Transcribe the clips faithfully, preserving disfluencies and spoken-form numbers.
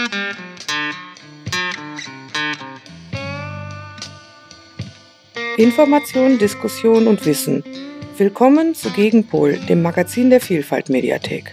Information, Diskussion und Wissen. Willkommen zu Gegenpol, dem Magazin der Vielfalt-Mediathek.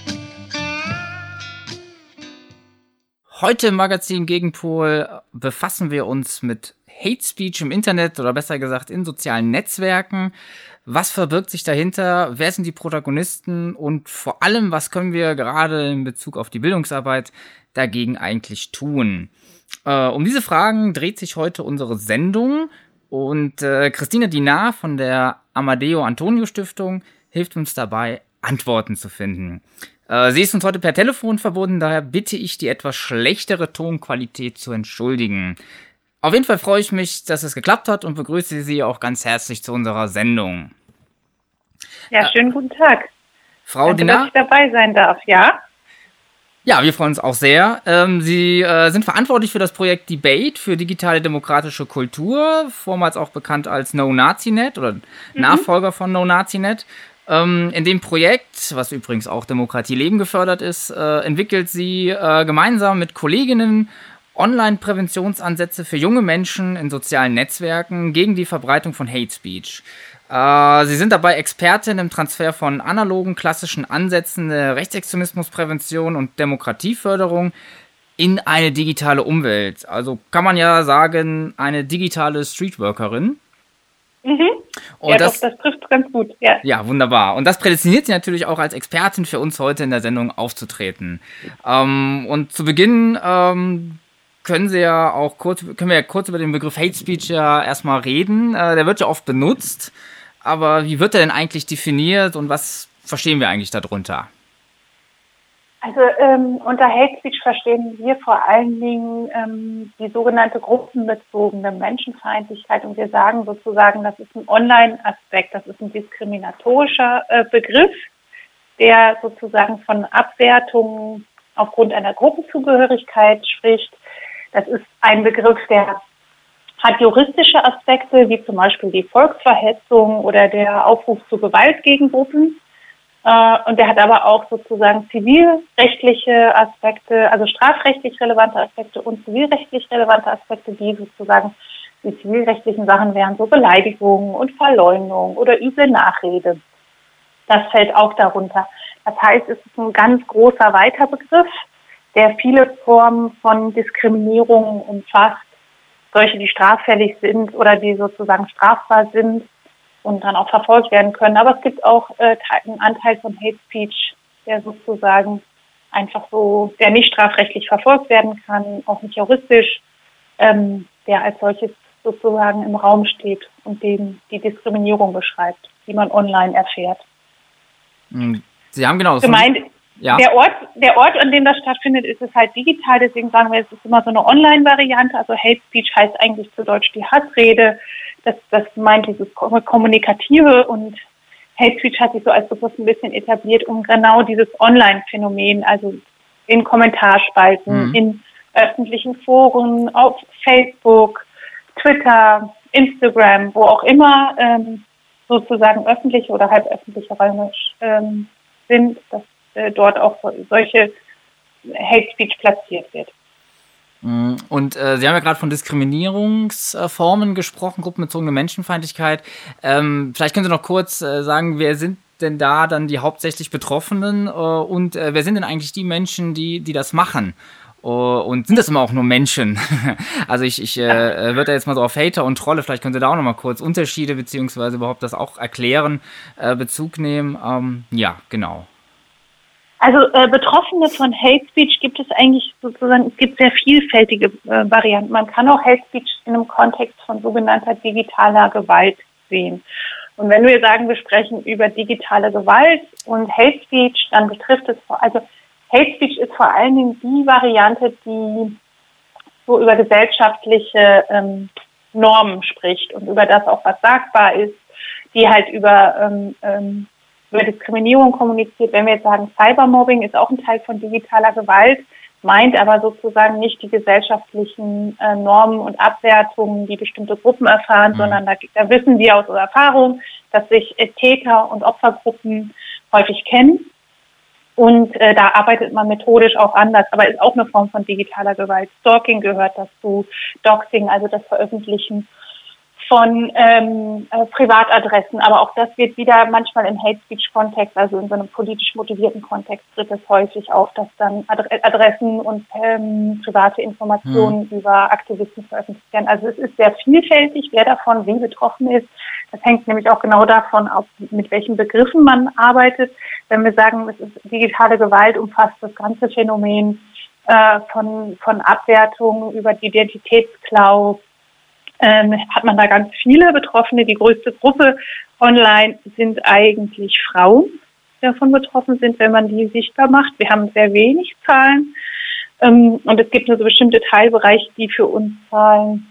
Heute im Magazin Gegenpol befassen wir uns mit Hate Speech im Internet oder besser gesagt in sozialen Netzwerken. Was verbirgt sich dahinter? Wer sind die Protagonisten? Und vor allem, was können wir gerade in Bezug auf die Bildungsarbeit dagegen eigentlich tun? Äh, um diese Fragen dreht sich heute unsere Sendung. Und äh, Christina Dinar von der Amadeo Antonio Stiftung hilft uns dabei, Antworten zu finden. Äh, sie ist uns heute per Telefon verbunden, daher bitte ich, die etwas schlechtere Tonqualität zu entschuldigen. Auf jeden Fall freue ich mich, dass es geklappt hat und begrüße Sie auch ganz herzlich zu unserer Sendung. Ja, schönen guten Tag. Frau Danke, Dinar, dass ich dabei sein darf, ja? Ja, wir freuen uns auch sehr. Ähm, Sie äh, sind verantwortlich für das Projekt Debate für digitale demokratische Kultur, vormals auch bekannt als No-Nazi-Net oder mhm. Nachfolger von No-Nazi-Net. Ähm, in dem Projekt, was übrigens auch Demokratie Leben gefördert ist, äh, entwickelt sie äh, gemeinsam mit Kolleginnen Online-Präventionsansätze für junge Menschen in sozialen Netzwerken gegen die Verbreitung von Hate Speech. Äh, sie sind dabei Expertin im Transfer von analogen, klassischen Ansätzen der Rechtsextremismusprävention und Demokratieförderung in eine digitale Umwelt. Also kann man ja sagen, eine digitale Streetworkerin. Mhm. Und ja, das, doch, das trifft ganz gut. Ja. ja, wunderbar. Und das prädestiniert sie natürlich auch als Expertin für uns heute in der Sendung aufzutreten. Ähm, und zu Beginn ähm, können Sie ja auch kurz, können wir ja kurz über den Begriff Hate Speech ja erstmal reden. Äh, der wird ja oft benutzt. Aber wie wird er denn eigentlich definiert und was verstehen wir eigentlich darunter? Also ähm, unter Hate Speech verstehen wir vor allen Dingen ähm, die sogenannte gruppenbezogene Menschenfeindlichkeit. Und wir sagen sozusagen, das ist ein Online-Aspekt, das ist ein diskriminatorischer äh, Begriff, der sozusagen von Abwertungen aufgrund einer Gruppenzugehörigkeit spricht. Das ist ein Begriff, der hat juristische Aspekte, wie zum Beispiel die Volksverhetzung oder der Aufruf zu Gewalt gegen Gruppen. Und der hat aber auch sozusagen zivilrechtliche Aspekte, also strafrechtlich relevante Aspekte und zivilrechtlich relevante Aspekte, die sozusagen die zivilrechtlichen Sachen wären so Beleidigungen und Verleumdung oder üble Nachrede. Das fällt auch darunter. Das heißt, es ist ein ganz großer, weiter Begriff, der viele Formen von Diskriminierung umfasst, solche, die straffällig sind oder die sozusagen strafbar sind und dann auch verfolgt werden können. Aber es gibt auch äh, einen Anteil von Hate Speech, der sozusagen einfach so, der nicht strafrechtlich verfolgt werden kann, auch nicht juristisch, ähm, der als solches sozusagen im Raum steht und den die Diskriminierung beschreibt, die man online erfährt. Sie haben genau... Gemeint, ja. Der Ort, der Ort, an dem das stattfindet, ist es halt digital, deswegen sagen wir, es ist immer so eine Online-Variante. Also Hate Speech heißt eigentlich zu Deutsch die Hassrede. Das, das meint dieses Kommunikative, und Hate Speech hat sich so als Begriff ein bisschen etabliert, um genau dieses Online-Phänomen, also in Kommentarspalten, mhm. in öffentlichen Foren, auf Facebook, Twitter, Instagram, wo auch immer ähm, sozusagen öffentliche oder halböffentliche Räume ähm, sind, dass äh, dort auch solche Hate Speech platziert wird. Und äh, Sie haben ja gerade von Diskriminierungsformen gesprochen, gruppenbezogene Menschenfeindlichkeit. Ähm, vielleicht können Sie noch kurz äh, sagen, wer sind denn da dann die hauptsächlich Betroffenen äh, und äh, wer sind denn eigentlich die Menschen, die, die das machen? Uh, und sind das immer auch nur Menschen? Also ich, ich äh, würde da jetzt mal so auf Hater und Trolle, vielleicht können Sie da auch noch mal kurz Unterschiede beziehungsweise überhaupt das auch erklären, äh, Bezug nehmen. Ähm, ja, genau. Also äh, Betroffene von Hate Speech gibt es eigentlich sozusagen, es gibt sehr vielfältige äh, Varianten. Man kann auch Hate Speech in einem Kontext von sogenannter digitaler Gewalt sehen. Und wenn wir sagen, wir sprechen über digitale Gewalt und Hate Speech, dann betrifft es, also Hate Speech ist vor allen Dingen die Variante, die so über gesellschaftliche ähm, Normen spricht und über das auch was sagbar ist, die halt über, ähm, ähm, über Diskriminierung kommuniziert. Wenn wir jetzt sagen, Cybermobbing ist auch ein Teil von digitaler Gewalt, meint aber sozusagen nicht die gesellschaftlichen äh, Normen und Abwertungen, die bestimmte Gruppen erfahren, mhm. sondern da, da wissen wir aus unserer Erfahrung, dass sich äh, Täter- und Opfergruppen häufig kennen Und äh, da arbeitet man methodisch auch anders, aber ist auch eine Form von digitaler Gewalt. Stalking gehört dazu, Doxing, also das Veröffentlichen von ähm, äh, Privatadressen. Aber auch das wird wieder manchmal im Hate-Speech-Kontext, also in so einem politisch motivierten Kontext, tritt es häufig auf, dass dann Adressen und ähm, private Informationen mhm. über Aktivisten veröffentlicht werden. Also es ist sehr vielfältig, wer davon wie betroffen ist. Das hängt nämlich auch genau davon ab, mit welchen Begriffen man arbeitet. Wenn wir sagen, es ist digitale Gewalt, umfasst das ganze Phänomen äh, von, von Abwertung über die Identitätsklau, ähm, hat man da ganz viele Betroffene. Die größte Gruppe online sind eigentlich Frauen, die davon betroffen sind, wenn man die sichtbar macht. Wir haben sehr wenig Zahlen ähm, und es gibt nur so bestimmte Teilbereiche, die für uns Zahlen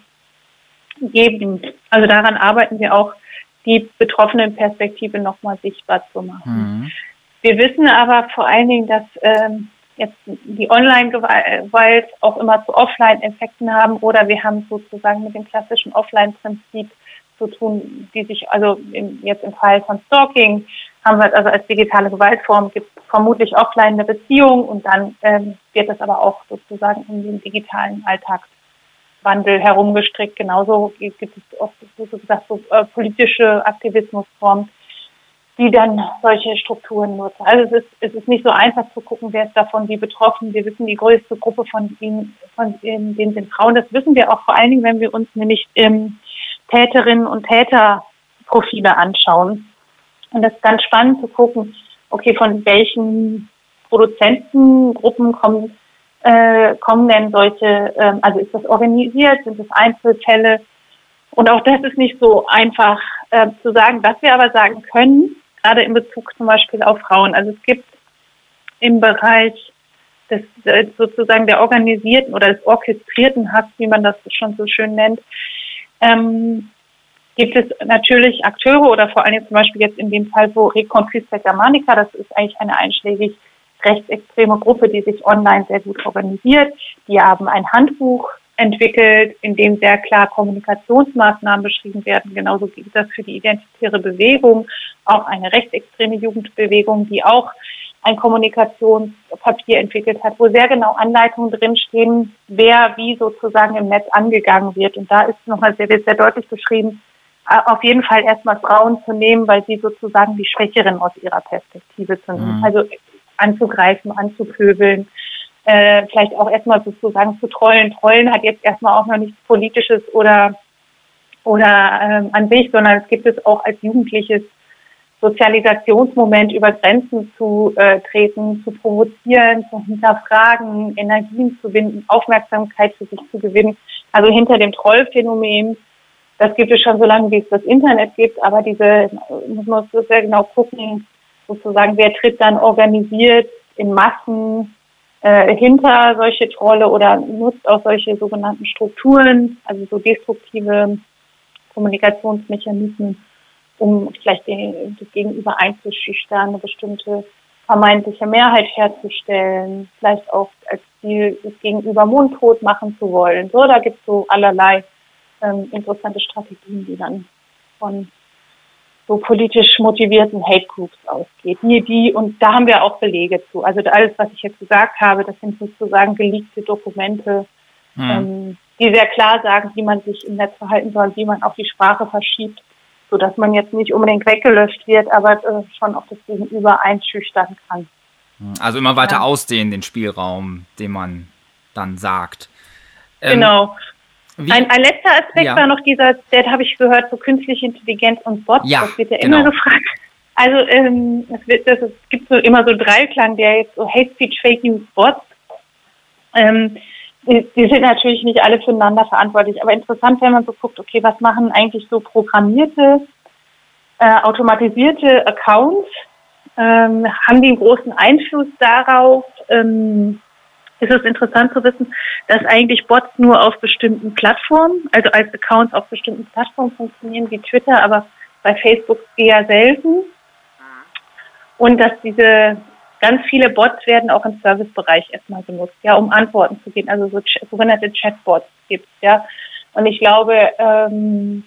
geben. Also daran arbeiten wir auch, die betroffenen Perspektive nochmal sichtbar zu machen. Mhm. Wir wissen aber vor allen Dingen, dass ähm, jetzt die Online-Gewalt auch immer zu Offline-Effekten haben oder wir haben sozusagen mit dem klassischen Offline-Prinzip zu tun, die sich also im, jetzt im Fall von Stalking haben wir also als digitale Gewaltform gibt es vermutlich offline eine Beziehung und dann ähm, wird das aber auch sozusagen in den digitalen Alltagswandel herumgestrickt. Genauso gibt es oft so gesagt so äh, politische Aktivismusformen, die dann solche Strukturen nutzen. Also es ist, es ist nicht so einfach zu gucken, wer ist davon wie betroffen. Wir wissen, die größte Gruppe von ihnen, von denen sind Frauen. Das wissen wir auch vor allen Dingen, wenn wir uns nämlich ähm, Täterinnen und Täterprofile anschauen. Und das ist ganz spannend zu gucken, okay, von welchen Produzentengruppen kommen, äh, kommen denn solche, ähm, also ist das organisiert, sind das Einzelfälle? Und auch das ist nicht so einfach äh, zu sagen. Was wir aber sagen können, gerade in Bezug zum Beispiel auf Frauen. Also es gibt im Bereich des sozusagen der organisierten oder des orchestrierten Hass, wie man das schon so schön nennt, ähm, gibt es natürlich Akteure oder vor allem zum Beispiel jetzt in dem Fall, wo Reconquista Germanica, das ist eigentlich eine einschlägig rechtsextreme Gruppe, die sich online sehr gut organisiert. Die haben ein Handbuch entwickelt, in dem sehr klar Kommunikationsmaßnahmen beschrieben werden. Genauso gilt das für die identitäre Bewegung, auch eine rechtsextreme Jugendbewegung, die auch ein Kommunikationspapier entwickelt hat, wo sehr genau Anleitungen drinstehen, wer wie sozusagen im Netz angegangen wird. Und da ist nochmal sehr, sehr deutlich beschrieben, auf jeden Fall erstmal Frauen zu nehmen, weil sie sozusagen die Schwächeren aus ihrer Perspektive zu nehmen. Mhm. Also anzugreifen, anzupöbeln, Äh, vielleicht auch erstmal sozusagen zu trollen. Trollen hat jetzt erstmal auch noch nichts Politisches oder oder ähm, an sich, sondern es gibt es auch als jugendliches Sozialisationsmoment über Grenzen zu äh, treten, zu provozieren, zu hinterfragen, Energien zu gewinnen, Aufmerksamkeit für sich zu gewinnen. Also hinter dem Trollphänomen, das gibt es schon so lange, wie es das Internet gibt, aber diese, muss man sehr genau gucken, sozusagen, wer tritt dann organisiert in Massen Äh, hinter solche Trolle oder nutzt auch solche sogenannten Strukturen, also so destruktive Kommunikationsmechanismen, um vielleicht den, das Gegenüber einzuschüchtern, eine bestimmte vermeintliche Mehrheit herzustellen, vielleicht auch als Ziel, das Gegenüber mundtot machen zu wollen. So, da gibt es so allerlei ähm, interessante Strategien, die dann von so politisch motivierten Hate Groups ausgeht. Die, die, und da haben wir auch Belege zu. Also alles, was ich jetzt gesagt habe, das sind sozusagen geleakte Dokumente, mhm. ähm, die sehr klar sagen, wie man sich im Netz verhalten soll, wie man auch die Sprache verschiebt, sodass man jetzt nicht unbedingt weggelöscht wird, aber äh, schon auf das Gegenüber einschüchtern kann. Also immer weiter ja. ausdehnen, den Spielraum, den man dann sagt. Ähm, genau. Ein, ein letzter Aspekt ja. war noch dieser, der habe ich gehört, so künstliche Intelligenz und Bots, ja, das wird ja genau. immer gefragt. Also ähm, es, wird, das, es gibt so immer so einen Dreiklang, der jetzt so Hate Speech, Fake News, Bots, ähm, die, die sind natürlich nicht alle füreinander verantwortlich, aber interessant, wenn man so guckt, okay, was machen eigentlich so programmierte, äh, automatisierte Accounts, ähm, haben die einen großen Einfluss darauf, ähm, ist es interessant zu wissen, dass eigentlich Bots nur auf bestimmten Plattformen, also als Accounts auf bestimmten Plattformen funktionieren, wie Twitter, aber bei Facebook eher selten. Und dass diese ganz viele Bots werden auch im Servicebereich erstmal genutzt, ja, um Antworten zu geben, also so sogenannte Chatbots gibt es, ja. Und ich glaube, ähm,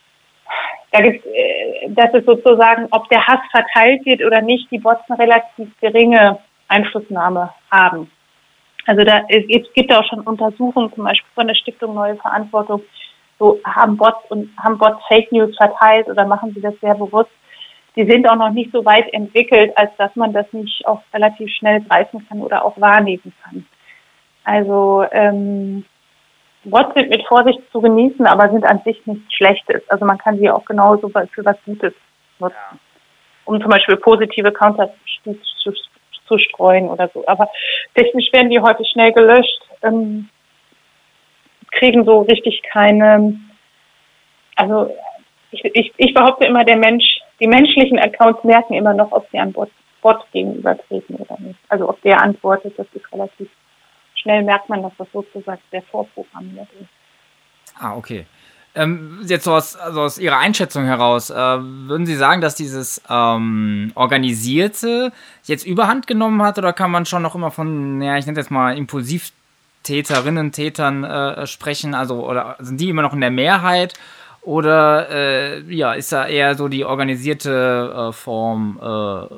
da gibt's, äh, dass es sozusagen, ob der Hass verteilt wird oder nicht, die Bots eine relativ geringe Einflussnahme haben. Also da es gibt auch schon Untersuchungen, zum Beispiel von der Stiftung Neue Verantwortung, so haben Bots und haben Bots Fake News verteilt oder machen sie das sehr bewusst. Die sind auch noch nicht so weit entwickelt, als dass man das nicht auch relativ schnell greifen kann oder auch wahrnehmen kann. Also ähm, Bots sind mit Vorsicht zu genießen, aber sind an sich nichts Schlechtes. Also man kann sie auch genauso für was Gutes nutzen, um zum Beispiel positive Counter zu, zu, zu streuen oder so. Aber technisch werden die heute schnell gelöscht, ähm, kriegen so richtig keine, also ich, ich, ich behaupte immer, der Mensch, die menschlichen Accounts merken immer noch, ob sie einem Bot, Bot gegenübertreten oder nicht. Also ob der antwortet, das ist relativ schnell, merkt man, dass das sozusagen sehr vorprogrammiert ist. Ah, okay. Ähm, jetzt so aus, also aus Ihrer Einschätzung heraus, äh, würden Sie sagen, dass dieses ähm, Organisierte jetzt Überhand genommen hat, oder kann man schon noch immer von, ja, ich nenne das mal Impulsivtäterinnen, Tätern äh, sprechen, also oder sind die immer noch in der Mehrheit, oder äh, ja, ist da eher so die organisierte äh, Form? Äh,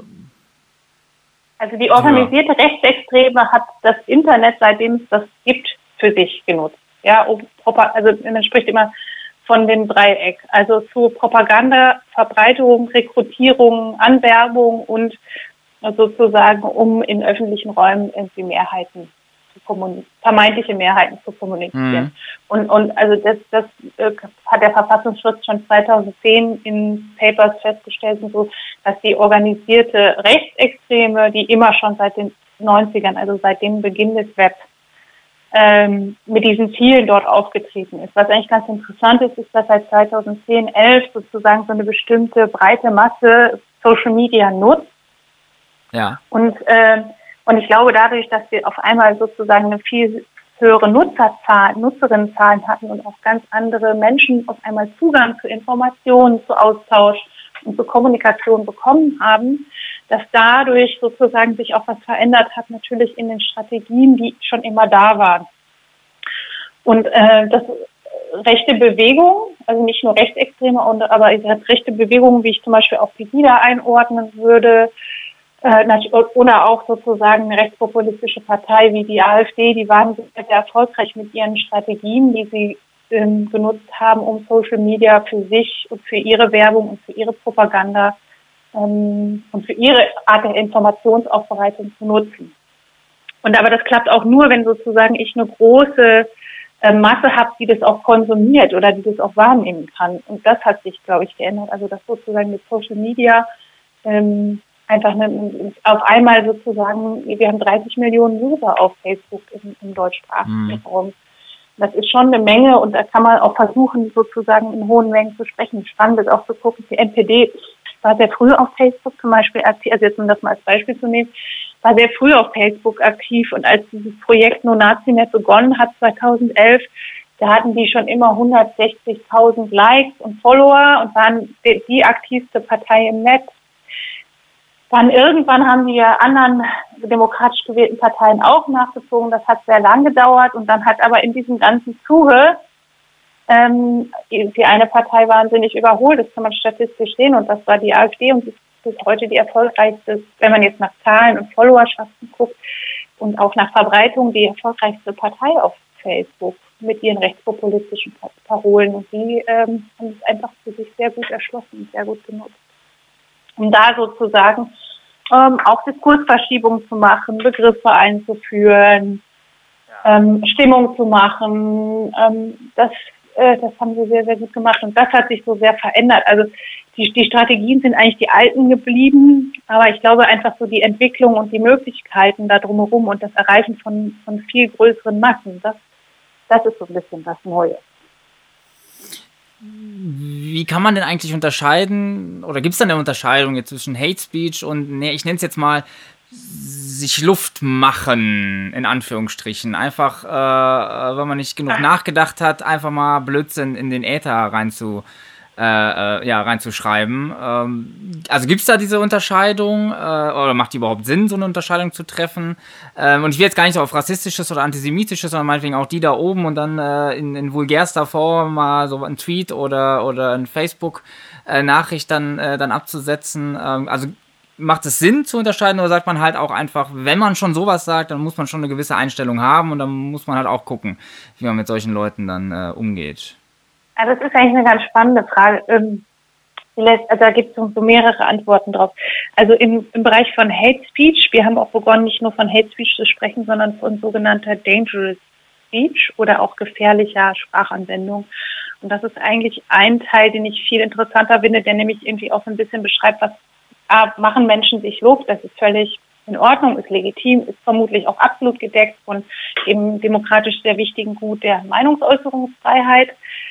also die organisierte ja. Rechtsextreme hat das Internet, seitdem es das gibt, für sich genutzt. Ja, um, also man spricht immer von dem Dreieck, also zu Propaganda, Verbreitung, Rekrutierung, Anwerbung und sozusagen, um in öffentlichen Räumen irgendwie Mehrheiten zu kommunizieren, vermeintliche Mehrheiten zu kommunizieren. Mhm. Und, und also das, das äh, hat der Verfassungsschutz schon zweitausendzehn in Papers festgestellt, und so, dass die organisierte Rechtsextreme, die immer schon seit den neunzigern, also seit dem Beginn des Web, ähm, mit diesen Zielen dort aufgetreten ist. Was eigentlich ganz interessant ist, ist, dass seit zweitausendzehn, elf sozusagen so eine bestimmte breite Masse Social Media nutzt. Ja. Und, äh, und ich glaube, dadurch, dass wir auf einmal sozusagen eine viel höhere Nutzerzahl, Nutzerinnenzahlen hatten und auch ganz andere Menschen auf einmal Zugang zu Informationen, zu Austausch und zur Kommunikation bekommen haben, dass dadurch sozusagen sich auch was verändert hat, natürlich in den Strategien, die schon immer da waren. Und äh, das rechte Bewegung, also nicht nur Rechtsextreme, aber rechte Bewegungen, wie ich zum Beispiel auch Pegida einordnen würde, äh, oder auch sozusagen eine rechtspopulistische Partei wie die AfD, die waren sehr, sehr erfolgreich mit ihren Strategien, die sie ähm, genutzt haben, um Social Media für sich und für ihre Werbung und für ihre Propaganda ähm, und für ihre Art der Informationsaufbereitung zu nutzen. Und aber das klappt auch nur, wenn sozusagen ich eine große äh, Masse habe, die das auch konsumiert oder die das auch wahrnehmen kann. Und das hat sich, glaube ich, geändert. Also dass sozusagen mit Social Media ähm, einfach eine, auf einmal sozusagen, wir haben dreißig Millionen User auf Facebook im, im deutschsprachigen Raum. Mhm. Das ist schon eine Menge, und da kann man auch versuchen, sozusagen in hohen Mengen zu sprechen. Spannend ist auch zu gucken, die N P D war sehr früh auf Facebook zum Beispiel aktiv, also jetzt um das mal als Beispiel zu nehmen, war sehr früh auf Facebook aktiv, und als dieses Projekt NoNaziNet begonnen hat zweitausendelf, da hatten die schon immer hundertsechzigtausend Likes und Follower und waren die, die aktivste Partei im Netz. Dann irgendwann haben die anderen demokratisch gewählten Parteien auch nachgezogen. Das hat sehr lang gedauert, und dann hat aber in diesem ganzen Zuge ähm, die, die eine Partei wahnsinnig überholt. Das kann man statistisch sehen, und das war die AfD, und das ist heute die erfolgreichste, wenn man jetzt nach Zahlen und Followerschaften guckt und auch nach Verbreitung, die erfolgreichste Partei auf Facebook mit ihren rechtspopulistischen Parolen. Und die ähm, haben es einfach für sich sehr gut erschlossen und sehr gut genutzt, um da sozusagen ähm, auch Diskursverschiebung zu machen, Begriffe einzuführen, ja. ähm, Stimmung zu machen. Ähm, das, äh, das haben sie sehr, sehr gut gemacht, und das hat sich so sehr verändert. Also die, die Strategien sind eigentlich die alten geblieben, aber ich glaube einfach so die Entwicklung und die Möglichkeiten da drumherum und das Erreichen von, von viel größeren Massen, das, das ist so ein bisschen was Neues. Wie kann man denn eigentlich unterscheiden, oder gibt es da eine Unterscheidung jetzt zwischen Hate Speech und, nee, ich nenne es jetzt mal, sich Luft machen, in Anführungsstrichen. Einfach, äh, wenn man nicht genug nachgedacht hat, einfach mal Blödsinn in den Äther rein zu, äh, äh, ja, reinzuschreiben. Ähm, also gibt es da diese Unterscheidung, äh, oder macht die überhaupt Sinn, so eine Unterscheidung zu treffen? Ähm, und ich will jetzt gar nicht so auf rassistisches oder antisemitisches, sondern meinetwegen auch die da oben und dann äh, in, in vulgärster Form mal so ein Tweet oder, oder ein Facebook-Nachricht dann, äh, dann abzusetzen. Ähm, also macht es Sinn zu unterscheiden oder sagt man halt auch einfach, wenn man schon sowas sagt, dann muss man schon eine gewisse Einstellung haben und dann muss man halt auch gucken, wie man mit solchen Leuten dann äh, umgeht? Also das ist eigentlich eine ganz spannende Frage. Ähm, also da gibt es so mehrere Antworten drauf. Also im, im Bereich von Hate Speech, wir haben auch begonnen, nicht nur von Hate Speech zu sprechen, sondern von sogenannter Dangerous Speech oder auch gefährlicher Sprachanwendung. Und das ist eigentlich ein Teil, den ich viel interessanter finde, der nämlich irgendwie auch so ein bisschen beschreibt, was A, machen Menschen sich Luft, das ist völlig in Ordnung, ist legitim, ist vermutlich auch absolut gedeckt von dem demokratisch sehr wichtigen Gut der Meinungsäußerungsfreiheit.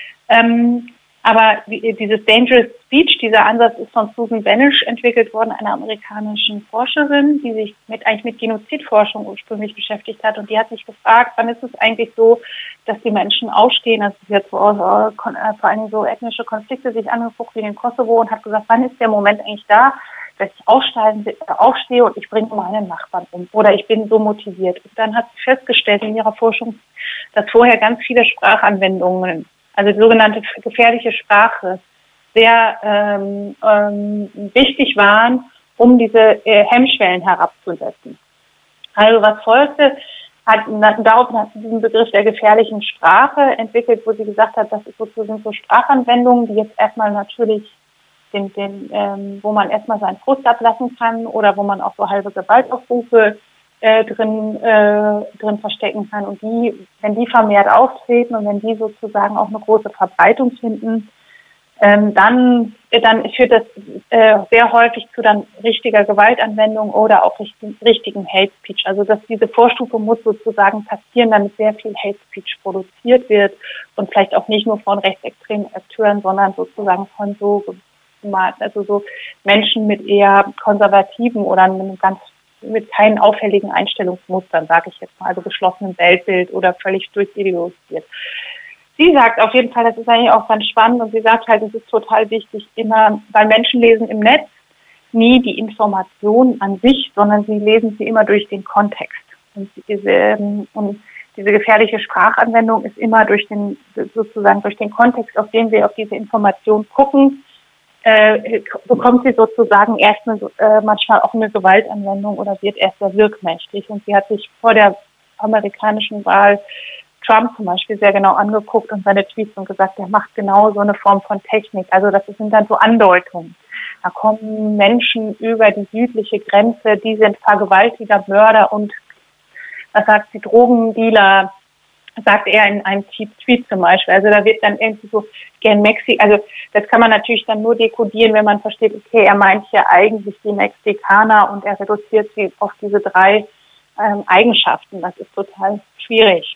Ähm, aber dieses Dangerous Speech, dieser Ansatz ist von Susan Benesch entwickelt worden, einer amerikanischen Forscherin, die sich mit eigentlich mit Genozidforschung ursprünglich beschäftigt hat. Und die hat sich gefragt, wann ist es eigentlich so, dass die Menschen aufstehen, das ist jetzt so, äh, vor allem so ethnische Konflikte sich angeguckt wie den Kosovo und hat gesagt, wann ist der Moment eigentlich da, dass ich aufsteigen, aufstehe und ich bringe meinen Nachbarn um oder ich bin so motiviert. Und dann hat sie festgestellt in ihrer Forschung, dass vorher ganz viele Sprachanwendungen, also die sogenannte gefährliche Sprache, sehr ähm, ähm, wichtig waren, um diese äh, Hemmschwellen herabzusetzen. Also was folgte, hat daraufhin hat sie diesen Begriff der gefährlichen Sprache entwickelt, wo sie gesagt hat, das ist sozusagen so Sprachanwendungen, die jetzt erstmal natürlich den, den, ähm, wo man erstmal seinen Frust ablassen kann oder wo man auch so halbe Gewaltaufrufe äh, drin, äh, drin verstecken kann. Und die, wenn die vermehrt auftreten und wenn die sozusagen auch eine große Verbreitung finden, ähm, dann, dann führt das äh, sehr häufig zu dann richtiger Gewaltanwendung oder auch richtig, richtigen Hate Speech. Also dass diese Vorstufe muss sozusagen passieren, damit sehr viel Hate Speech produziert wird und vielleicht auch nicht nur von rechtsextremen Akteuren, sondern sozusagen von so also so Menschen mit eher konservativen oder mit einem ganz mit keinen auffälligen Einstellungsmustern, sage ich jetzt mal, also geschlossenem Weltbild oder völlig durchideologisiert. Sie sagt auf jeden Fall, das ist eigentlich auch ganz spannend und sie sagt halt, es ist total wichtig, immer, weil Menschen lesen im Netz nie die Informationen an sich, sondern sie lesen sie immer durch den Kontext. Und diese, und diese gefährliche Sprachanwendung ist immer durch den, sozusagen durch den Kontext, auf den wir auf diese Information gucken, Äh, bekommt sie sozusagen erst eine, äh, manchmal auch eine Gewaltanwendung oder wird erst sehr wirkmächtig. Und sie hat sich vor der amerikanischen Wahl Trump zum Beispiel sehr genau angeguckt und seine Tweets und gesagt, er macht genau so eine Form von Technik. Also das sind dann so Andeutungen. Da kommen Menschen über die südliche Grenze, die sind Vergewaltiger, Mörder und, was sagt sie, Drogendealer, sagt er in einem Tweet zum Beispiel. Also da wird dann irgendwie so gern Mexiko, also das kann man natürlich dann nur dekodieren, wenn man versteht, okay, er meint hier eigentlich die Mexikaner und er reduziert sie auf diese drei ähm, Eigenschaften. Das ist total schwierig.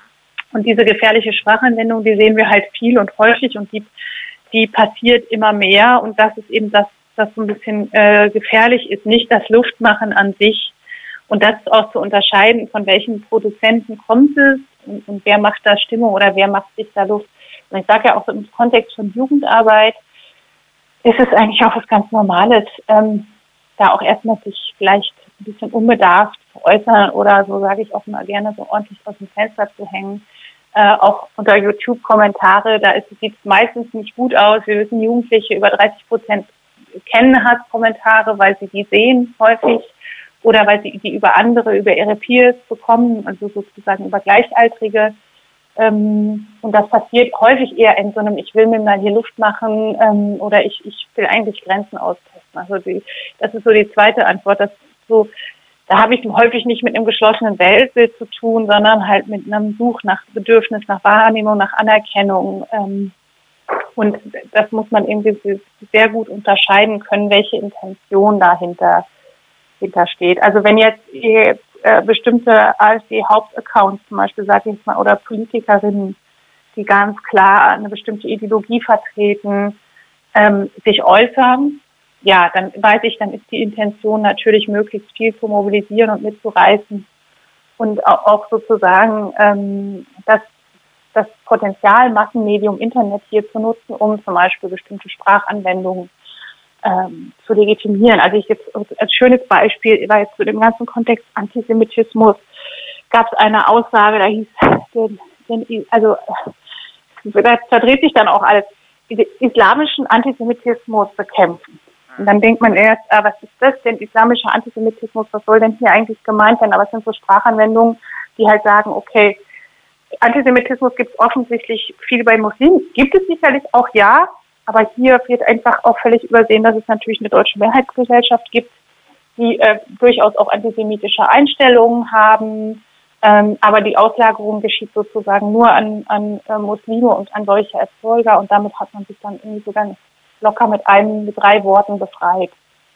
Und diese gefährliche Sprachanwendung, die sehen wir halt viel und häufig und die, die passiert immer mehr und das ist eben das, was so ein bisschen äh, gefährlich ist, nicht das Luftmachen an sich und das auch zu unterscheiden, von welchen Produzenten kommt es und, und wer macht da Stimmung oder wer macht sich da Luft. Und ich sage ja auch so im Kontext von Jugendarbeit ist es eigentlich auch was ganz Normales, ähm, da auch erstmal sich vielleicht ein bisschen unbedarft zu äußern oder so sage ich auch mal gerne so ordentlich aus dem Fenster zu hängen. Äh, auch unter YouTube-Kommentare, da sieht es meistens nicht gut aus. Wir wissen, Jugendliche über dreißig Prozent kennen Hasskommentare, weil sie die sehen häufig oder weil sie die über andere, über ihre Peers bekommen, also sozusagen über Gleichaltrige. Ähm, und das passiert häufig eher in so einem, ich will mir mal hier Luft machen ähm, oder ich, ich will eigentlich Grenzen austesten. Also die, das ist so die zweite Antwort. Das so, da habe ich häufig nicht mit einem geschlossenen Weltbild zu tun, sondern halt mit einem Such nach Bedürfnis, nach Wahrnehmung, nach Anerkennung. Ähm, und das muss man irgendwie sehr gut unterscheiden können, welche Intention dahinter hintersteht. Also wenn jetzt äh, bestimmte AfD-Hauptaccounts zum Beispiel, sage ich jetzt mal, oder Politikerinnen, die ganz klar eine bestimmte Ideologie vertreten, ähm, sich äußern, ja, dann weiß ich, dann ist die Intention natürlich möglichst viel zu mobilisieren und mitzureißen und auch, auch sozusagen ähm, das, das Potenzial Massenmedium Internet hier zu nutzen, um zum Beispiel bestimmte Sprachanwendungen ähm, zu legitimieren. Also ich jetzt als schönes Beispiel, war jetzt zu dem ganzen Kontext Antisemitismus, gab es eine Aussage, da hieß, den, den, also da verdreht sich dann auch alles, islamischen Antisemitismus bekämpfen. Und dann denkt man erst, ah, was ist das denn, islamischer Antisemitismus, was soll denn hier eigentlich gemeint sein? Aber es sind so Sprachanwendungen, die halt sagen, okay, Antisemitismus gibt es offensichtlich viel bei Muslimen, gibt es sicherlich auch, ja, aber hier wird einfach auch völlig übersehen, dass es natürlich eine deutsche Mehrheitsgesellschaft gibt, die äh, durchaus auch antisemitische Einstellungen haben, ähm, aber die Auslagerung geschieht sozusagen nur an, an äh, Muslime und an solche Erzeuger und damit hat man sich dann irgendwie so ganz locker mit einem, mit drei Worten befreit.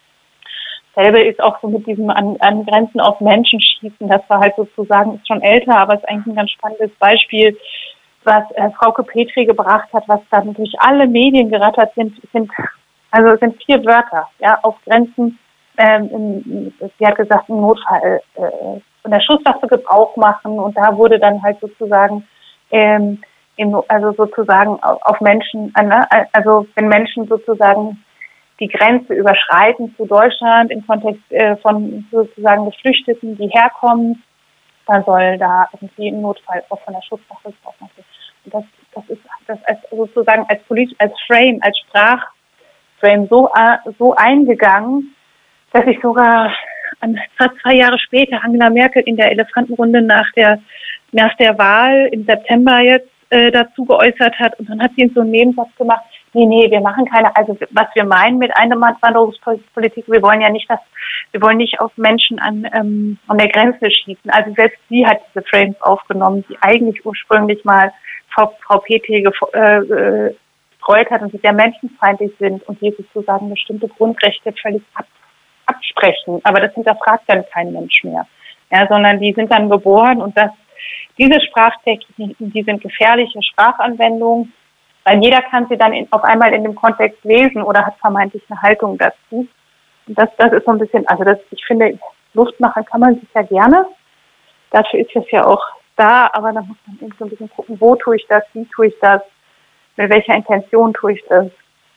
Selbe ist auch so mit diesem an, an Grenzen auf Menschen schießen, das war halt sozusagen, ist schon älter, aber ist eigentlich ein ganz spannendes Beispiel, was äh, Frauke Petri gebracht hat, was dann durch alle Medien gerattert sind, sind, also sind vier Wörter, ja, auf Grenzen, ähm, in, sie hat gesagt, im Notfall äh, von der Schusswaffe Gebrauch machen und da wurde dann halt sozusagen, ähm, im, also sozusagen auf Menschen, äh, also wenn Menschen sozusagen die Grenze überschreiten zu Deutschland im Kontext äh, von sozusagen Geflüchteten, die herkommen, dann soll da irgendwie im Notfall auch von der Schutzwaffe Gebrauch machen. Und das, das ist das als, sozusagen als politisch, als Frame, als Sprachframe so, so eingegangen, dass ich sogar an, fast zwei Jahre später Angela Merkel in der Elefantenrunde nach der, nach der Wahl im September jetzt äh, dazu geäußert hat. Und dann hat sie so einen Nebensatz gemacht, nee, nee, wir machen keine, also was wir meinen mit Einwanderungspolitik, wir wollen ja nicht, dass, wir wollen nicht auf Menschen an, ähm, an der Grenze schießen. Also selbst sie hat diese Frames aufgenommen, die eigentlich ursprünglich mal Frau, Frau Petri äh, gestreut hat und die sehr menschenfeindlich sind und die sozusagen bestimmte Grundrechte völlig ab, absprechen. Aber das hinterfragt dann kein Mensch mehr. Ja, sondern die sind dann geboren und das, diese Sprachtechniken, die sind gefährliche Sprachanwendungen, weil jeder kann sie dann in, auf einmal in dem Kontext lesen oder hat vermeintlich eine Haltung dazu. Und das, das ist so ein bisschen, also das, ich finde, Luft machen kann man sich ja gerne. Dafür ist es ja auch da, aber da muss man eben so ein bisschen gucken, wo tue ich das, wie tue ich das, mit welcher Intention tue ich das.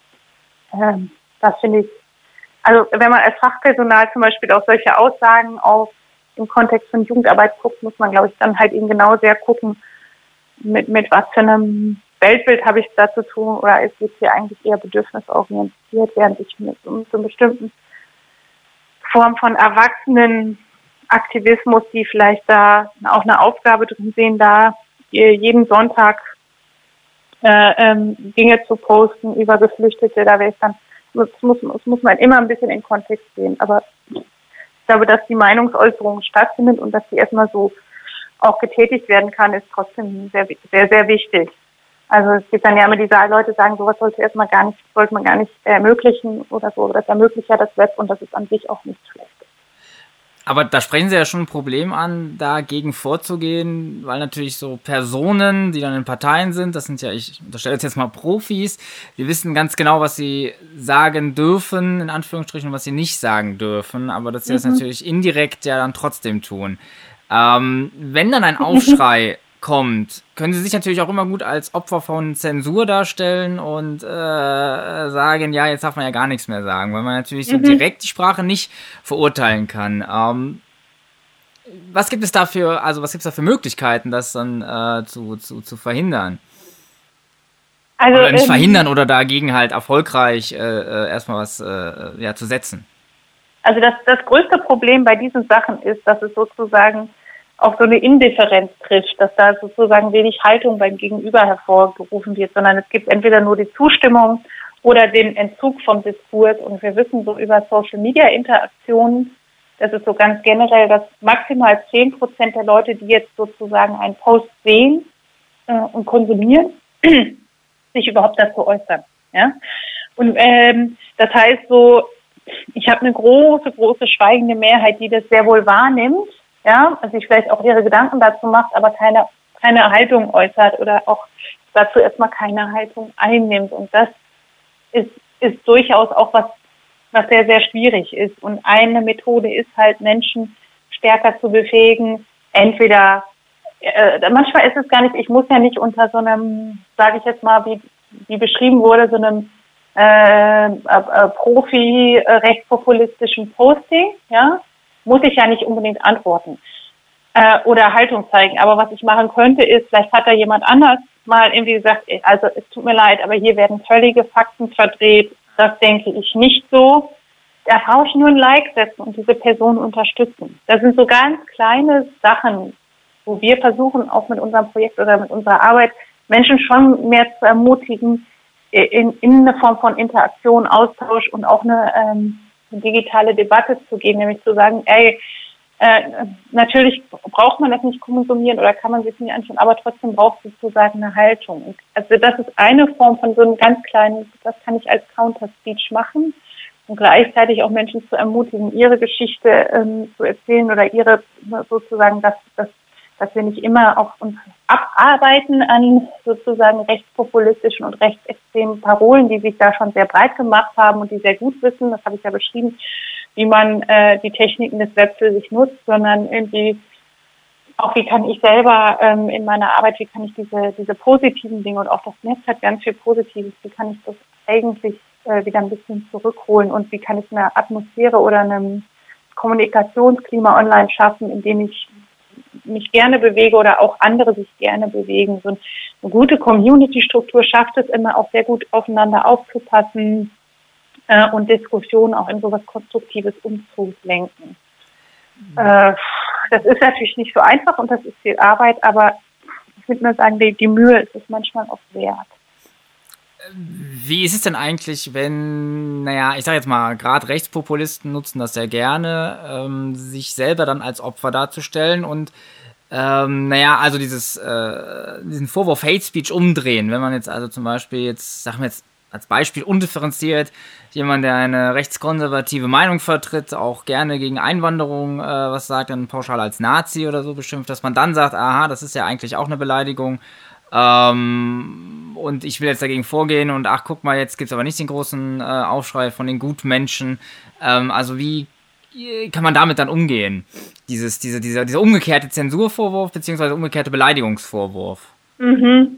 Ähm, das finde ich, also wenn man als Fachpersonal zum Beispiel auf solche Aussagen auf im Kontext von Jugendarbeit guckt, muss man, glaube ich, dann halt eben genau sehr gucken, mit, mit was für einem Weltbild habe ich da zu tun oder ist jetzt hier eigentlich eher bedürfnisorientiert, während ich mit so, so einer bestimmten Form von Erwachsenenaktivismus, die vielleicht da auch eine Aufgabe drin sehen, da jeden Sonntag äh, ähm, Dinge zu posten über Geflüchtete, da wäre ich dann, das muss, das muss man immer ein bisschen in Kontext sehen, aber ich glaube, dass die Meinungsäußerung stattfindet und dass die erstmal so auch getätigt werden kann, ist trotzdem sehr, sehr, sehr wichtig. Also es gibt dann ja immer diese Leute, sagen, sowas sollte erstmal gar nicht, sollte man gar nicht ermöglichen oder so. Das ermöglicht ja das Web und das ist an sich auch nicht schlecht. Aber da sprechen Sie ja schon ein Problem an, dagegen vorzugehen, weil natürlich so Personen, die dann in Parteien sind, das sind ja, ich unterstelle jetzt mal Profis, die wissen ganz genau, was sie sagen dürfen, in Anführungsstrichen, und was sie nicht sagen dürfen, aber dass sie mhm. das natürlich indirekt ja dann trotzdem tun. Ähm, wenn dann ein Aufschrei kommt, können sie sich natürlich auch immer gut als Opfer von Zensur darstellen und äh, sagen, ja, jetzt darf man ja gar nichts mehr sagen, weil man natürlich so mhm. direkt die Sprache nicht verurteilen kann. Ähm, was gibt es dafür, also was gibt es da für Möglichkeiten, das dann äh, zu, zu, zu verhindern? Also, oder nicht ähm, verhindern oder dagegen halt erfolgreich äh, erstmal was äh, ja, zu setzen? Also das, das größte Problem bei diesen Sachen ist, dass es sozusagen auf so eine Indifferenz trifft, dass da sozusagen wenig Haltung beim Gegenüber hervorgerufen wird, sondern es gibt entweder nur die Zustimmung oder den Entzug vom Diskurs. Und wir wissen so über Social-Media-Interaktionen, das ist so ganz generell, dass maximal zehn Prozent der Leute, die jetzt sozusagen einen Post sehen äh, und konsumieren, sich überhaupt dazu äußern. Ja? Und ähm, das heißt so, ich habe eine große, große schweigende Mehrheit, die das sehr wohl wahrnimmt, ja, und sich vielleicht auch ihre Gedanken dazu macht, aber keine, keine Haltung äußert oder auch dazu erstmal keine Haltung einnimmt. Und das ist, ist durchaus auch was, was sehr, sehr schwierig ist. Und eine Methode ist halt, Menschen stärker zu befähigen, entweder, äh, manchmal ist es gar nicht, ich muss ja nicht unter so einem, sage ich jetzt mal, wie, wie beschrieben wurde, so einem äh, äh, Profi-rechtspopulistischen Posting, ja, muss ich ja nicht unbedingt antworten äh, oder Haltung zeigen. Aber was ich machen könnte, ist, vielleicht hat da jemand anders mal irgendwie gesagt, also es tut mir leid, aber hier werden völlige Fakten verdreht. das denke ich nicht so. Da brauche ich nur ein Like setzen und diese Person unterstützen. Das sind so ganz kleine Sachen, wo wir versuchen, auch mit unserem Projekt oder mit unserer Arbeit, Menschen schon mehr zu ermutigen, in, in eine Form von Interaktion, Austausch und auch eine, ähm, eine digitale Debatte zu gehen, nämlich zu sagen, ey, äh, natürlich braucht man das nicht konsumieren oder kann man sich nicht anschauen, aber trotzdem braucht es sozusagen eine Haltung. Also das ist eine Form von so einem ganz kleinen, das kann ich als Counter-Speech machen. Und gleichzeitig auch Menschen zu ermutigen, ihre Geschichte ähm, zu erzählen oder ihre sozusagen, dass, dass, dass wir nicht immer auch uns abarbeiten an sozusagen rechtspopulistischen und rechtsextremen Parolen, die sich da schon sehr breit gemacht haben und die sehr gut wissen, das habe ich ja beschrieben, wie man äh, die Techniken des Webs für sich nutzt, sondern irgendwie auch, wie kann ich selber ähm, in meiner Arbeit, wie kann ich diese, diese positiven Dinge und auch das Netz hat ganz viel Positives, wie kann ich das eigentlich wieder ein bisschen zurückholen und wie kann ich eine Atmosphäre oder ein Kommunikationsklima online schaffen, in dem ich mich gerne bewege oder auch andere sich gerne bewegen. So eine gute Community-Struktur schafft es immer auch sehr gut aufeinander aufzupassen äh, und Diskussionen auch in so was Konstruktives umzulenken. Mhm. Äh, das ist natürlich nicht so einfach und das ist viel Arbeit, aber ich würde mal sagen, die, die Mühe ist es manchmal auch wert. Wie ist es denn eigentlich, wenn, naja, ich sage jetzt mal, gerade Rechtspopulisten nutzen das sehr gerne, ähm, sich selber dann als Opfer darzustellen und, ähm, naja, also dieses, äh, diesen Vorwurf Hate Speech umdrehen, wenn man jetzt also zum Beispiel jetzt, sagen wir jetzt als Beispiel undifferenziert, jemand, der eine rechtskonservative Meinung vertritt, auch gerne gegen Einwanderung äh, was sagt, dann pauschal als Nazi oder so beschimpft, dass man dann sagt, aha, das ist ja eigentlich auch eine Beleidigung. Ähm, und ich will jetzt dagegen vorgehen und ach, guck mal, jetzt gibt es aber nicht den großen äh, Aufschrei von den Gutmenschen. Ähm, also wie kann man damit dann umgehen? Dieses, diese, dieser, dieser umgekehrte Zensurvorwurf beziehungsweise umgekehrte Beleidigungsvorwurf. Mhm.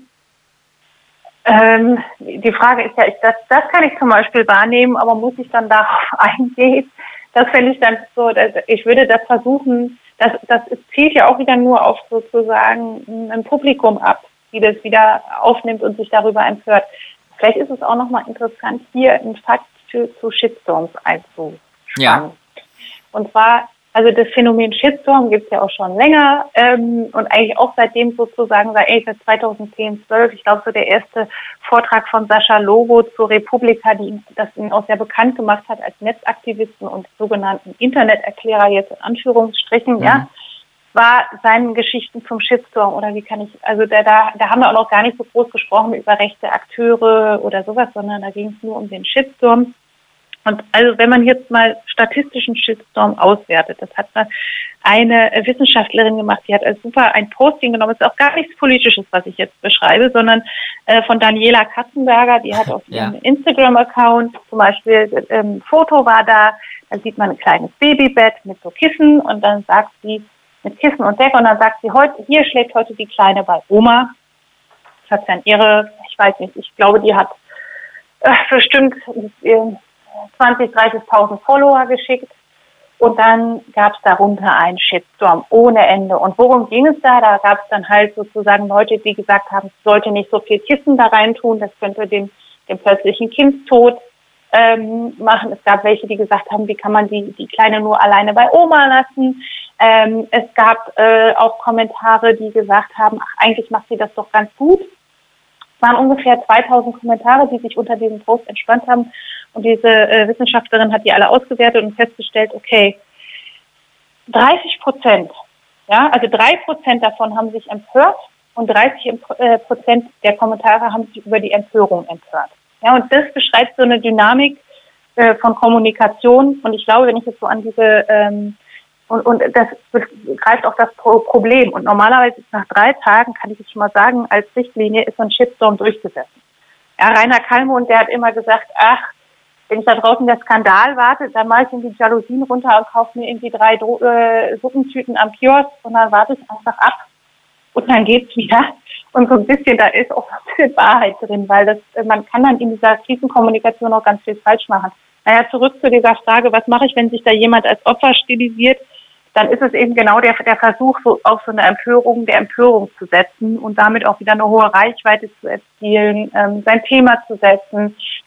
Ähm, die Frage ist ja, ich, das, das kann ich zum Beispiel wahrnehmen, aber muss ich dann darauf eingehen? Das finde ich dann so, dass ich würde das versuchen, das, das zielt ja auch wieder nur auf sozusagen ein Publikum ab, die das wieder aufnimmt und sich darüber empört. Vielleicht ist es auch nochmal interessant, hier einen Fakt für, zu Shitstorms einzuspannen. Ja. Und zwar, also das Phänomen Shitstorm gibt es ja auch schon länger ähm, und eigentlich auch seitdem sozusagen, seit, seit zweitausendzehn, zwölf, ich glaube so der erste Vortrag von Sascha Lobo zur Republika, die ihn, das ihn auch sehr bekannt gemacht hat als Netzaktivisten und sogenannten Interneterklärer, jetzt in Anführungsstrichen, mhm. ja, war seinen Geschichten zum Shitstorm oder wie kann ich, also da, da, da haben wir auch noch gar nicht so groß gesprochen über rechte Akteure oder sowas, sondern da ging es nur um den Shitstorm. Und also wenn man jetzt mal statistischen Shitstorm auswertet, das hat eine Wissenschaftlerin gemacht, die hat als super ein Posting genommen, das ist auch gar nichts Politisches, was ich jetzt beschreibe, sondern äh, von Daniela Katzenberger, die hat auf ja. ihrem Instagram-Account zum Beispiel, ähm, Foto war da, da sieht man ein kleines Babybett mit so Kissen und dann sagt sie, mit Kissen und Decke und dann sagt sie, heute, hier schläft heute die Kleine bei Oma. Das hat dann ihre, ich weiß nicht, ich glaube, die hat äh, bestimmt äh, zwanzig, dreißigtausend Follower geschickt und dann gab es darunter einen Shitstorm ohne Ende. Und worum ging es da? Da gab es dann halt sozusagen Leute, die gesagt haben, es sollte nicht so viel Kissen da reintun, das könnte den, den plötzlichen Kindstod ähm, machen. Es gab welche, die gesagt haben, wie kann man die, die Kleine nur alleine bei Oma lassen. Ähm, es gab äh, auch Kommentare, die gesagt haben, ach, eigentlich macht sie das doch ganz gut. Es waren ungefähr zweitausend Kommentare, die sich unter diesem Post entspannt haben. Und diese äh, Wissenschaftlerin hat die alle ausgewertet und festgestellt, okay, dreißig Prozent, ja, also drei Prozent davon haben sich empört und dreißig Prozent der Kommentare haben sich über die Empörung empört. Ja, und das beschreibt so eine Dynamik äh, von Kommunikation. Und ich glaube, wenn ich jetzt so an diese ähm, Und, und das begreift auch das Problem. Und normalerweise ist nach drei Tagen, kann ich jetzt schon mal sagen, als Richtlinie ist so ein Shitstorm durchgesessen. Ja, Rainer Kallmund, der hat immer gesagt, ach, wenn ich da draußen der Skandal warte, dann mache ich irgendwie die Jalousien runter und kaufe mir irgendwie drei Dro- äh, Suppentüten am Kiosk und dann warte ich einfach ab und dann geht's wieder. Und so ein bisschen, da ist auch ein bisschen Wahrheit drin, weil das, man kann dann in dieser Krisenkommunikation auch ganz viel falsch machen. Naja, zurück zu dieser Frage, was mache ich, wenn sich da jemand als Opfer stilisiert? Dann ist es eben genau der, der Versuch, so auf so eine Empörung der Empörung zu setzen und damit auch wieder eine hohe Reichweite zu erzielen, ähm, sein Thema zu setzen,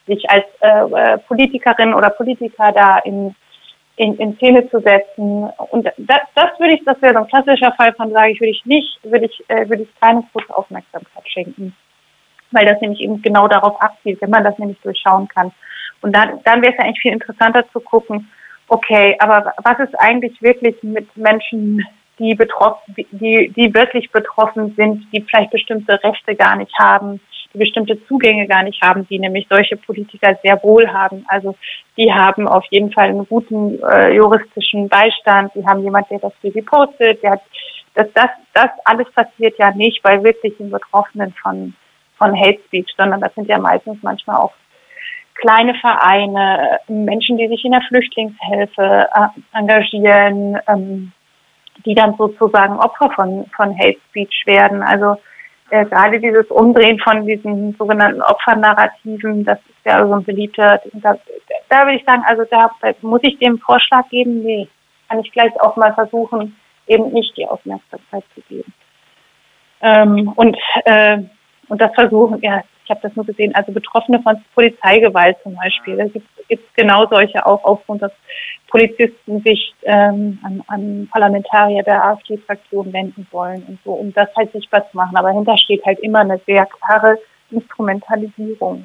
sich als äh, Politikerin oder Politiker da in, in, in Szene zu setzen. Und das, das würde ich, das wäre so ein klassischer Fall von, sage ich, würde ich nicht, würde ich, äh, würde ich keine große Aufmerksamkeit schenken. Weil das nämlich eben genau darauf abzielt, wenn man das nämlich durchschauen kann. Und dann, dann wäre es ja eigentlich viel interessanter zu gucken, okay, aber was ist eigentlich wirklich mit Menschen, die betroffen, die, die wirklich betroffen sind, die vielleicht bestimmte Rechte gar nicht haben, die bestimmte Zugänge gar nicht haben, die nämlich solche Politiker sehr wohl haben. Also die haben auf jeden Fall einen guten äh, juristischen Beistand, die haben jemand, der das für sie postet, der hat, das, das, das alles passiert ja nicht bei wirklichen Betroffenen von, von Hate Speech, sondern das sind ja meistens manchmal auch kleine Vereine, Menschen, die sich in der Flüchtlingshilfe äh, engagieren, ähm, die dann sozusagen Opfer von, von Hate Speech werden. Also äh, gerade dieses Umdrehen von diesen sogenannten Opfernarrativen, das ist ja so ein beliebter, da, da würde ich sagen, also da, da muss ich dem Vorschlag geben, nee, kann ich vielleicht auch mal versuchen, eben nicht die Aufmerksamkeit zu geben. Ähm, und, äh, und das versuchen, ja, ich habe das nur gesehen, also Betroffene von Polizeigewalt zum Beispiel, da gibt es genau solche auch aufgrund des Polizisten sich ähm, an, an Parlamentarier der AfD-Fraktion wenden wollen und so, um das halt sichtbar zu machen. Aber dahinter steht halt immer eine sehr klare Instrumentalisierung.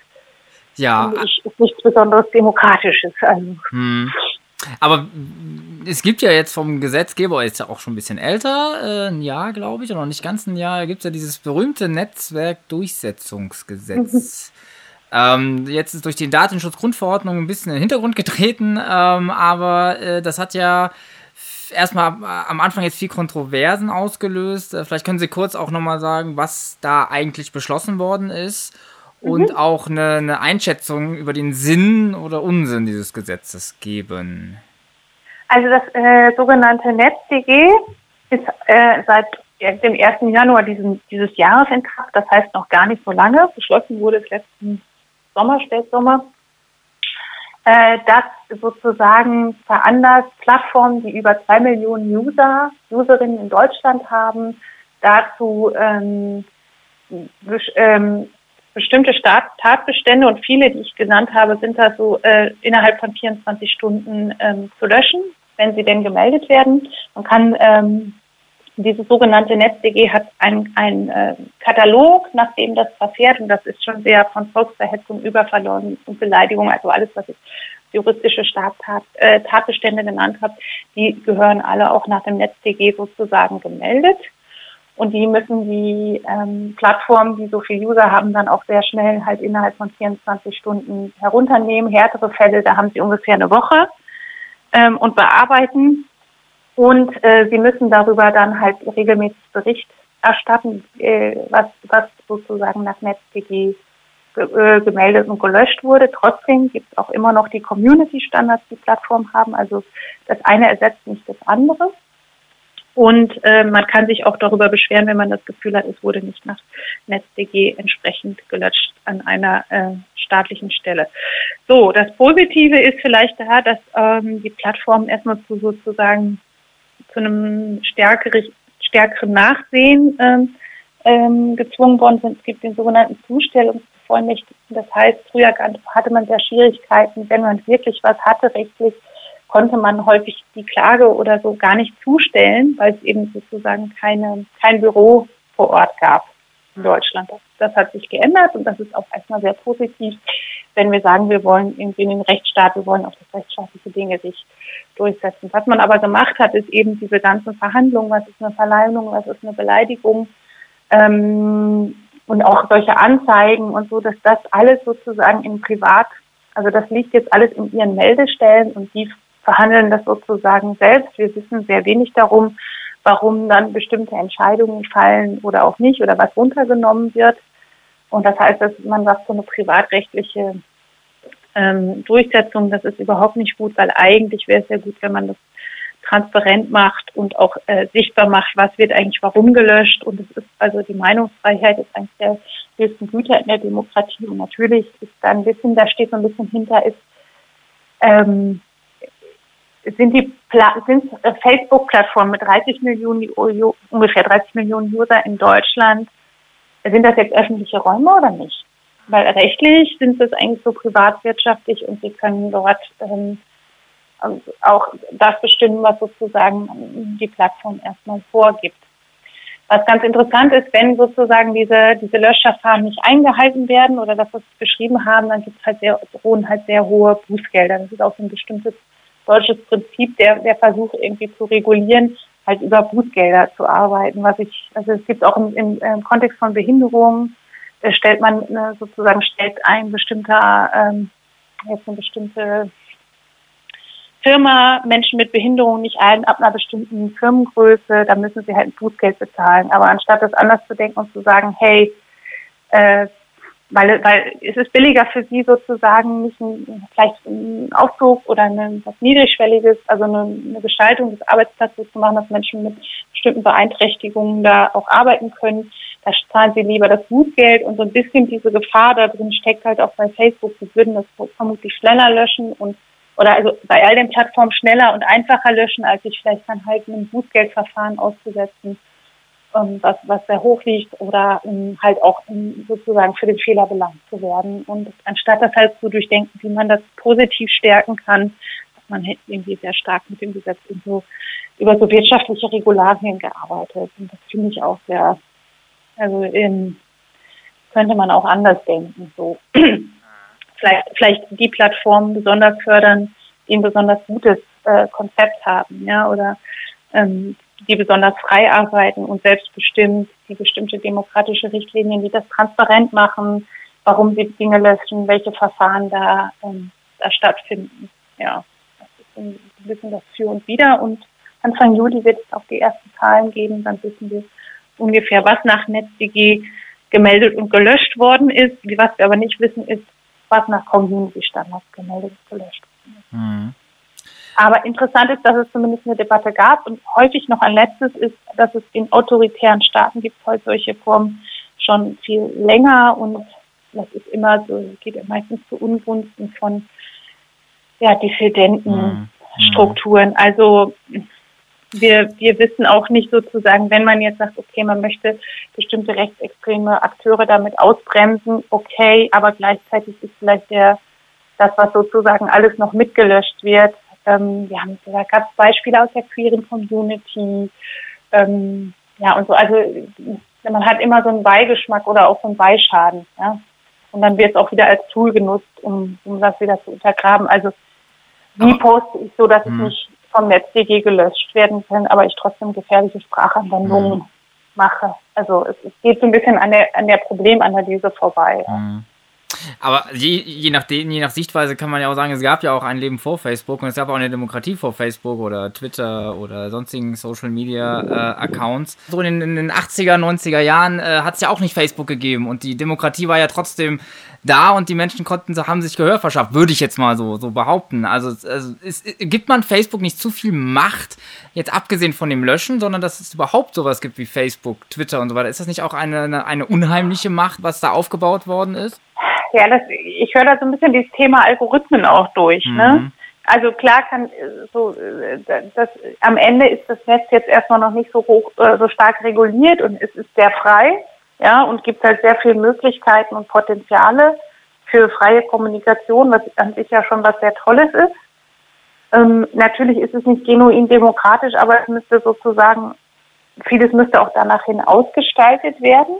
Ja. Das ist nichts besonders Demokratisches. Also. Hm. Aber es gibt ja jetzt vom Gesetzgeber, ist ja auch schon ein bisschen älter, äh, ein Jahr, glaube ich, oder noch nicht ganz ein Jahr, gibt es ja dieses berühmte Netzwerkdurchsetzungsgesetz. Ähm, jetzt ist durch die Datenschutzgrundverordnung ein bisschen in den Hintergrund getreten, ähm, aber äh, das hat ja erstmal am Anfang jetzt viel Kontroversen ausgelöst. Äh, vielleicht können Sie kurz auch nochmal sagen, was da eigentlich beschlossen worden ist und mhm. auch eine, eine Einschätzung über den Sinn oder Unsinn dieses Gesetzes geben. Also das äh, sogenannte NetzDG ist äh, seit dem ersten Januar diesen, dieses Jahres in Kraft, das heißt noch gar nicht so lange. Beschlossen wurde es letzten Sommer, Spätsommer, äh, das sozusagen veranlasst Plattformen, die über zwei Millionen User, Userinnen in Deutschland haben, dazu ähm, besch- ähm, bestimmte Staat- Tatbestände und viele, die ich genannt habe, sind da so äh, innerhalb von vierundzwanzig Stunden ähm, zu löschen, wenn sie denn gemeldet werden. Man kann ähm, Dieses sogenannte NetzDG hat einen äh, Katalog, nach dem das verfährt, und das ist schon sehr von Volksverhetzung, Überverleumdung und Beleidigung, also alles, was ich juristische Straftat, äh, Tatbestände genannt habe, die gehören alle auch nach dem NetzDG sozusagen gemeldet. Und die müssen die ähm, Plattformen, die so viele User haben, dann auch sehr schnell halt innerhalb von vierundzwanzig Stunden herunternehmen. Härtere Fälle, da haben sie ungefähr eine Woche ähm, und bearbeiten. Und äh, sie müssen darüber dann halt regelmäßig Bericht erstatten, äh, was, was sozusagen nach NetzDG ge äh, gemeldet und gelöscht wurde. Trotzdem gibt es auch immer noch die Community-Standards, die Plattformen haben. Also das eine ersetzt nicht das andere. Und äh, man kann sich auch darüber beschweren, wenn man das Gefühl hat, es wurde nicht nach NetzDG entsprechend gelöscht an einer äh, staatlichen Stelle. So, das Positive ist vielleicht da, dass ähm, die Plattformen erstmal zu sozusagen zu einem stärkeren, stärkeren Nachsehen ähm, ähm, gezwungen worden sind. Es gibt den sogenannten Zustellungsbevollmächtigten. Das heißt, früher hatte man sehr Schwierigkeiten, wenn man wirklich was hatte rechtlich, konnte man häufig die Klage oder so gar nicht zustellen, weil es eben sozusagen keine, kein Büro vor Ort gab in Deutschland. Das, das hat sich geändert und das ist auch erstmal sehr positiv, wenn wir sagen, wir wollen irgendwie in den Rechtsstaat, wir wollen auf das rechtsstaatliche Dinge sich durchsetzen. Was man aber gemacht hat, ist eben diese ganzen Verhandlungen, was ist eine Verleumdung, was ist eine Beleidigung, ähm, und auch solche Anzeigen und so, dass das alles sozusagen in Privat, also das liegt jetzt alles in ihren Meldestellen und die verhandeln das sozusagen selbst. Wir wissen sehr wenig darum, warum dann bestimmte Entscheidungen fallen oder auch nicht oder was runtergenommen wird. Und das heißt, dass man sagt, so eine privatrechtliche ähm, Durchsetzung, das ist überhaupt nicht gut, weil eigentlich wäre es ja gut, wenn man das transparent macht und auch äh, sichtbar macht, was wird eigentlich warum gelöscht. Und es ist also die Meinungsfreiheit ist eines der höchsten Güter in der Demokratie. Und natürlich ist da ein bisschen, da steht so ein bisschen hinter, ist ähm, sind die sind Facebook-Plattformen mit dreißig Millionen, ungefähr dreißig Millionen User in Deutschland, sind das jetzt öffentliche Räume oder nicht? weil rechtlich sind sie es eigentlich so privatwirtschaftlich und sie können dort ähm, auch das bestimmen, was sozusagen die Plattform erstmal vorgibt. Was ganz interessant ist, wenn sozusagen diese, diese Löschverfahren nicht eingehalten werden oder das, was wir beschrieben haben, dann gibt es halt sehr, drohen halt sehr hohe Bußgelder. Das ist auch so ein bestimmtes deutsches Prinzip, der, der Versuch irgendwie zu regulieren, halt über Bußgelder zu arbeiten. Was ich, also es gibt auch im, im, im Kontext von Behinderungen, da stellt man ne, sozusagen, stellt ein bestimmter, ähm, jetzt eine bestimmte Firma Menschen mit Behinderung nicht ein ab einer bestimmten Firmengröße, da müssen sie halt ein Bußgeld bezahlen. Aber anstatt das anders zu denken und zu sagen, hey, äh, weil, weil es ist billiger für sie sozusagen nicht ein, vielleicht einen Aufzug oder eine, was Niedrigschwelliges, also eine, eine Gestaltung des Arbeitsplatzes zu machen, dass Menschen mit bestimmten Beeinträchtigungen da auch arbeiten können. Da zahlen sie lieber das Bußgeld und so ein bisschen diese Gefahr da drin steckt halt auch bei Facebook. Sie würden das vermutlich schneller löschen und oder also bei all den Plattformen schneller und einfacher löschen, als sich vielleicht dann halt einem Bußgeldverfahren auszusetzen, um, was, was sehr hoch liegt oder um halt auch um sozusagen für den Fehler belangt zu werden. Und anstatt das halt zu durchdenken, wie man das positiv stärken kann, hat man halt irgendwie sehr stark mit dem Gesetz in so, über so wirtschaftliche Regularien gearbeitet. Und das finde ich auch sehr, also in, könnte man auch anders denken, so. Vielleicht, vielleicht die Plattformen besonders fördern, die ein besonders gutes äh, Konzept haben, ja, oder ähm, die besonders frei arbeiten und selbstbestimmt, die bestimmte demokratische Richtlinien, die das transparent machen, warum sie Dinge löschen, welche Verfahren da, ähm, da stattfinden. Ja, das ist ein bisschen das Für und Wider. Und Anfang Juli wird es auch die ersten Zahlen geben, dann wissen wir ungefähr, was nach NetzDG gemeldet und gelöscht worden ist. Was wir aber nicht wissen, ist, was nach Community-Standards gemeldet und gelöscht wird. Mhm. Aber interessant ist, dass es zumindest eine Debatte gab und häufig noch ein letztes ist, dass es in autoritären Staaten gibt heute solche Formen schon viel länger und das ist immer so, geht meistens zu Ungunsten von ja, dissidenten mhm. Strukturen. Also Wir, wir wissen auch nicht sozusagen, wenn man jetzt sagt, okay, man möchte bestimmte rechtsextreme Akteure damit ausbremsen, okay, aber gleichzeitig ist vielleicht der, das, was sozusagen alles noch mitgelöscht wird. Ähm, wir haben, da gab es Beispiele aus der queeren Community, ähm, ja, und so, also man hat immer so einen Beigeschmack oder auch so einen Beischaden, ja. Und dann wird es auch wieder als Tool genutzt, um, um das wieder zu untergraben. Also, wie poste ich so, dass es nicht vom NetzDG gelöscht werden können, aber ich trotzdem gefährliche Sprachanwendungen mhm. mache. Also es, es geht so ein bisschen an der, an der Problemanalyse vorbei. Mhm. Aber je, je, nachdem, je nach Sichtweise kann man ja auch sagen, es gab ja auch ein Leben vor Facebook und es gab auch eine Demokratie vor Facebook oder Twitter oder sonstigen Social-Media-Accounts. Äh, so in den, in den achtziger, neunziger Jahren äh, hat es ja auch nicht Facebook gegeben und die Demokratie war ja trotzdem da und die Menschen konnten, haben sich Gehör verschafft, würde ich jetzt mal so, so behaupten. Also, also ist, gibt man Facebook nicht zu viel Macht, jetzt abgesehen von dem Löschen, sondern dass es überhaupt sowas gibt wie Facebook, Twitter und so weiter. Ist das nicht auch eine, eine, eine unheimliche Macht, was da aufgebaut worden ist? Ja, das, ich höre da so ein bisschen dieses Thema Algorithmen auch durch, mhm. ne? Also klar kann so das am Ende ist das Netz jetzt erstmal noch nicht so hoch, so stark reguliert und es ist sehr frei, ja, und gibt halt sehr viele Möglichkeiten und Potenziale für freie Kommunikation, was an sich ja schon was sehr Tolles ist. Ähm, natürlich ist es nicht genuin demokratisch, aber es müsste sozusagen, vieles müsste auch danach hin ausgestaltet werden.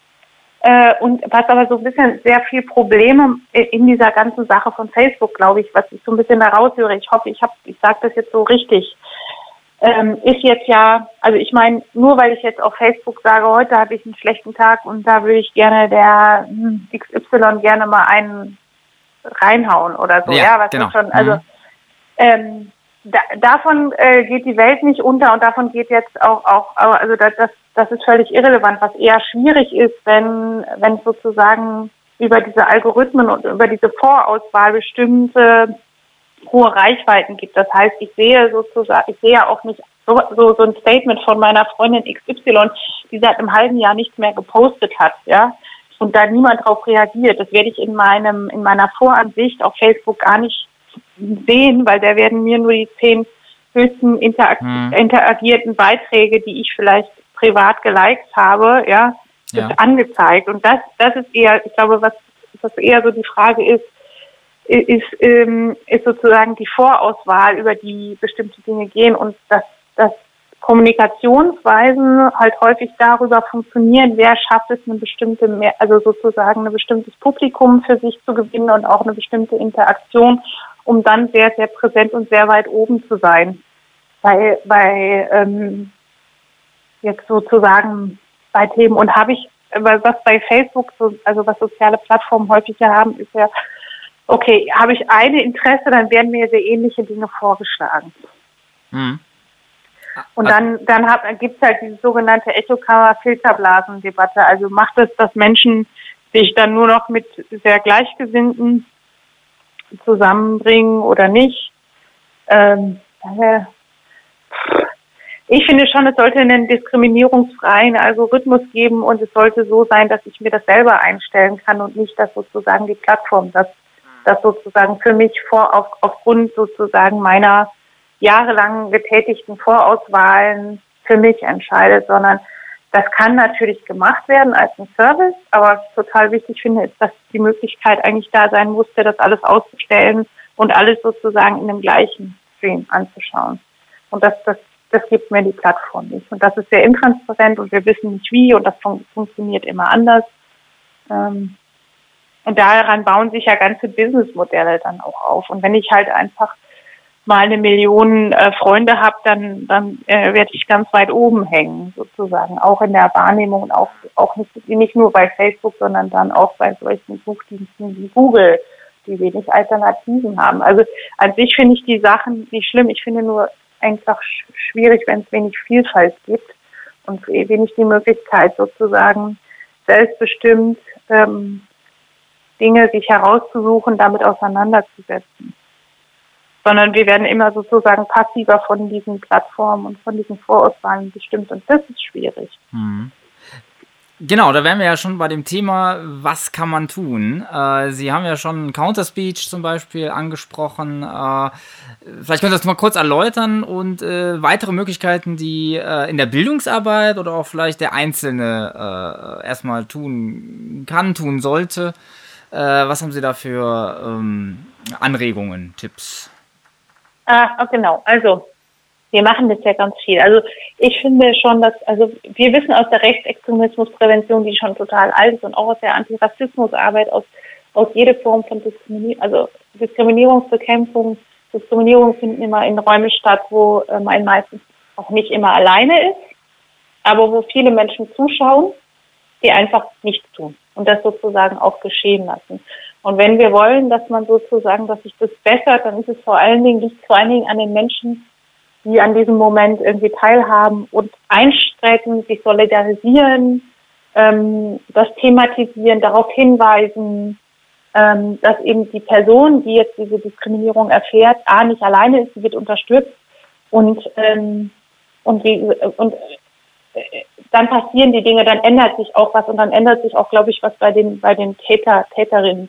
Und was aber so ein bisschen sehr viel Probleme in dieser ganzen Sache von Facebook, glaube ich, was ich so ein bisschen da raushöre, ich hoffe, ich habe, ich sage das jetzt so richtig, ähm, ist jetzt ja, also ich meine, nur weil ich jetzt auf Facebook sage, heute hatte ich einen schlechten Tag und da würde ich gerne der X Y gerne mal einen reinhauen oder so, ja, ja was genau. schon, also mhm. ähm, da, davon äh, geht die Welt nicht unter und davon geht jetzt auch, auch also das, das Das ist völlig irrelevant. Was eher schwierig ist, wenn wenn es sozusagen über diese Algorithmen und über diese Vorauswahl bestimmte hohe Reichweiten gibt. Das heißt, ich sehe sozusagen, ich sehe auch nicht so, so, so ein Statement von meiner Freundin X Y, die seit einem halben Jahr nichts mehr gepostet hat, ja, und da niemand drauf reagiert. Das werde ich in meinem in meiner Voransicht auf Facebook gar nicht sehen, weil da werden mir nur die zehn höchsten interag- hm. interagierten Beiträge, die ich vielleicht privat geliked habe, ja, ja. angezeigt. Und das, das ist eher, ich glaube, was das eher so die Frage ist, ist, ähm, ist sozusagen die Vorauswahl, über die bestimmte Dinge gehen und dass, dass Kommunikationsweisen halt häufig darüber funktionieren, wer schafft es, eine bestimmte, also sozusagen ein bestimmtes Publikum für sich zu gewinnen und auch eine bestimmte Interaktion, um dann sehr, sehr präsent und sehr weit oben zu sein. Bei, bei ähm, jetzt sozusagen bei Themen. Und habe ich, was bei Facebook, so, also was soziale Plattformen häufig ja haben, ist ja, okay, habe ich eine Interesse, dann werden mir sehr ähnliche Dinge vorgeschlagen. Mhm. Und dann, dann gibt es halt diese sogenannte Echokammer-Filterblasen-Debatte. Also macht es, dass Menschen sich dann nur noch mit sehr Gleichgesinnten zusammenbringen oder nicht? Ähm, ich finde schon, es sollte einen diskriminierungsfreien Algorithmus geben und es sollte so sein, dass ich mir das selber einstellen kann und nicht, dass sozusagen die Plattform das, das sozusagen für mich vor, auf, aufgrund sozusagen meiner jahrelang getätigten Vorauswahlen für mich entscheidet, sondern das kann natürlich gemacht werden als ein Service, aber was ich total wichtig finde, ist, dass die Möglichkeit eigentlich da sein musste, das alles auszustellen und alles sozusagen in dem gleichen Stream anzuschauen. Und das, das, das gibt mir die Plattform nicht. Und das ist sehr intransparent und wir wissen nicht wie und das fun- funktioniert immer anders. Ähm, und daran bauen sich ja ganze Businessmodelle dann auch auf. Und wenn ich halt einfach mal eine Million äh, Freunde habe, dann dann äh, werde ich ganz weit oben hängen, sozusagen, auch in der Wahrnehmung und auch auch nicht, nicht nur bei Facebook, sondern dann auch bei solchen Suchdiensten wie Google, die wenig Alternativen haben. Also an sich finde ich die Sachen nicht schlimm. Ich finde nur einfach sch- schwierig, wenn es wenig Vielfalt gibt und wenig die Möglichkeit, sozusagen selbstbestimmt ähm, Dinge sich herauszusuchen, damit auseinanderzusetzen. Sondern wir werden immer sozusagen passiver von diesen Plattformen und von diesen Vorauswahlen bestimmt. Und das ist schwierig. Mhm. Genau, da wären wir ja schon bei dem Thema, was kann man tun? Äh, Sie haben ja schon Counterspeech zum Beispiel angesprochen. Äh, vielleicht können Sie das mal kurz erläutern und äh, weitere Möglichkeiten, die äh, in der Bildungsarbeit oder auch vielleicht der Einzelne äh, erstmal tun kann, tun sollte. Äh, was haben Sie da für ähm, Anregungen, Tipps? Ah, genau. Also, wir machen das ja ganz viel. Also, ich finde schon, dass, also, wir wissen aus der Rechtsextremismusprävention, die schon total alt ist und auch aus der Antirassismusarbeit, aus, aus jeder Form von Diskriminierung, also Diskriminierungsbekämpfung, Diskriminierung finden immer in Räumen statt, wo äh, man meistens auch nicht immer alleine ist, aber wo viele Menschen zuschauen, die einfach nichts tun und das sozusagen auch geschehen lassen. Und wenn wir wollen, dass man sozusagen, dass sich das bessert, dann ist es vor allen Dingen, liegt vor allen Dingen an den Menschen, die an diesem Moment irgendwie teilhaben und einstreiten, sich solidarisieren, ähm, das thematisieren, darauf hinweisen, ähm, dass eben die Person, die jetzt diese Diskriminierung erfährt, A, nicht alleine ist, sie wird unterstützt und, ähm, und, wie, und äh, dann passieren die Dinge, dann ändert sich auch was und dann ändert sich auch, glaube ich, was bei den, bei den Täter, Täterinnen.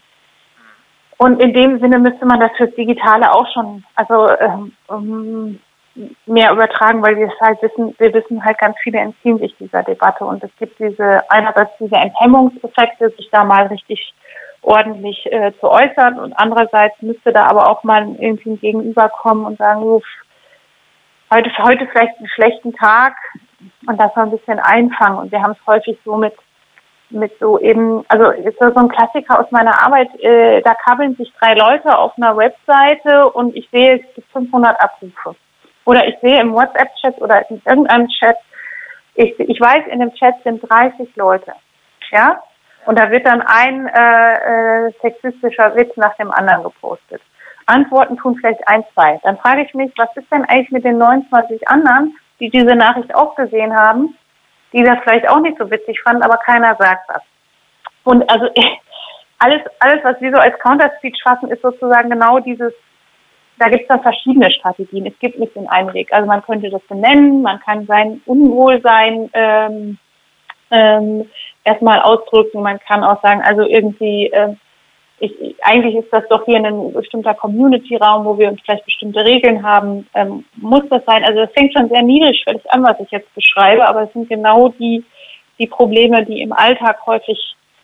Und in dem Sinne müsste man das fürs Digitale auch schon, also ähm, mehr übertragen, weil wir es halt wissen, wir wissen halt ganz viele entziehen sich dieser Debatte und es gibt diese, einerseits diese Enthemmungseffekte, sich da mal richtig ordentlich äh, zu äußern und andererseits müsste da aber auch mal irgendwie ein Gegenüber kommen und sagen, uff, heute, heute vielleicht einen schlechten Tag und das mal ein bisschen einfangen und wir haben es häufig so mit mit so eben, also ist das so ein Klassiker aus meiner Arbeit, äh, da kabeln sich drei Leute auf einer Webseite und ich sehe, es gibt fünfhundert Abrufe. Oder ich sehe im WhatsApp-Chat oder in irgendeinem Chat, ich, ich weiß, in dem Chat sind dreißig Leute, ja, und da wird dann ein äh, äh, sexistischer Witz nach dem anderen gepostet. Antworten tun vielleicht ein, zwei. Dann frage ich mich, was ist denn eigentlich mit den neunundzwanzig anderen, die diese Nachricht auch gesehen haben, die das vielleicht auch nicht so witzig fanden, aber keiner sagt das. Und also alles, alles, was wir so als Counterspeech fassen, ist sozusagen genau dieses, da gibt es dann verschiedene Strategien. Es gibt nicht den einen Weg. Also man könnte das benennen, man kann sein Unwohlsein ähm, ähm, erstmal ausdrücken, man kann auch sagen, also irgendwie, äh, ich, eigentlich ist das doch hier ein bestimmter Community-Raum, wo wir uns vielleicht bestimmte Regeln haben. Ähm, muss das sein? Also das fängt schon sehr niedrigschwellig an, was ich jetzt beschreibe, aber es sind genau die, die Probleme, die im Alltag häufig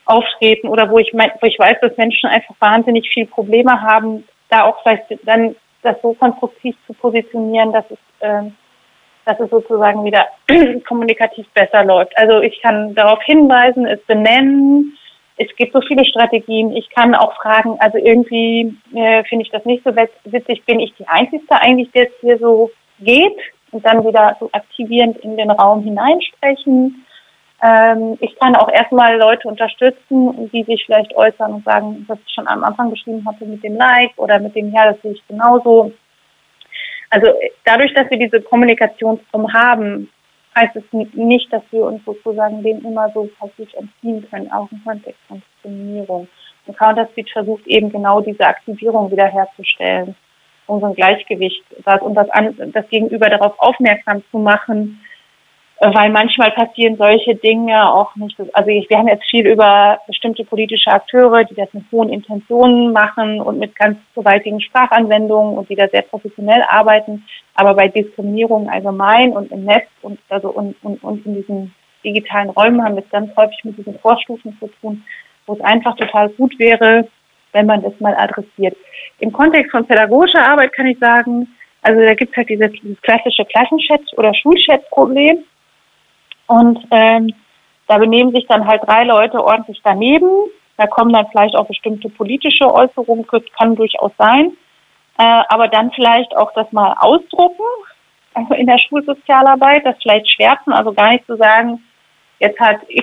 auftreten oder wo ich mein, wo ich weiß, dass Menschen einfach wahnsinnig viel Probleme haben, da auch vielleicht dann das so konstruktiv zu positionieren, dass es, äh, dass es sozusagen wieder kommunikativ besser läuft. Also ich kann darauf hinweisen, es benennen. Es gibt so viele Strategien. Ich kann auch fragen, also irgendwie äh, finde ich das nicht so witzig, bin ich die Einzige eigentlich, der es hier so geht und dann wieder so aktivierend in den Raum hineinsprechen. Ähm, ich kann auch erstmal Leute unterstützen, die sich vielleicht äußern und sagen, was ich schon am Anfang beschrieben hatte mit dem Like oder mit dem, ja, das sehe ich genauso. Also dadurch, dass wir diese Kommunikationsform haben, heißt es nicht, dass wir uns sozusagen dem immer so passiv entziehen können, auch im Kontext von Diskriminierung. Und Counterspeech versucht eben genau diese Aktivierung wiederherzustellen, um so ein Gleichgewicht das, und das, das Gegenüber darauf aufmerksam zu machen, weil manchmal passieren solche Dinge auch nicht. Also wir haben jetzt viel über bestimmte politische Akteure, die das mit hohen Intentionen machen und mit ganz gewaltigen Sprachanwendungen und die da sehr professionell arbeiten. Aber bei Diskriminierung allgemein und im Netz und also und, und, und in diesen digitalen Räumen haben wir es ganz häufig mit diesen Vorstufen zu tun, wo es einfach total gut wäre, wenn man das mal adressiert. Im Kontext von pädagogischer Arbeit kann ich sagen, also da gibt es halt dieses, dieses klassische Klassenchat- oder Schulchat-Problem. Und ähm, da benehmen sich dann halt drei Leute ordentlich daneben. Da kommen dann vielleicht auch bestimmte politische Äußerungen, das kann durchaus sein. Äh, aber dann vielleicht auch das mal ausdrucken, also in der Schulsozialarbeit, das vielleicht schwärzen, also gar nicht zu sagen, jetzt hat X,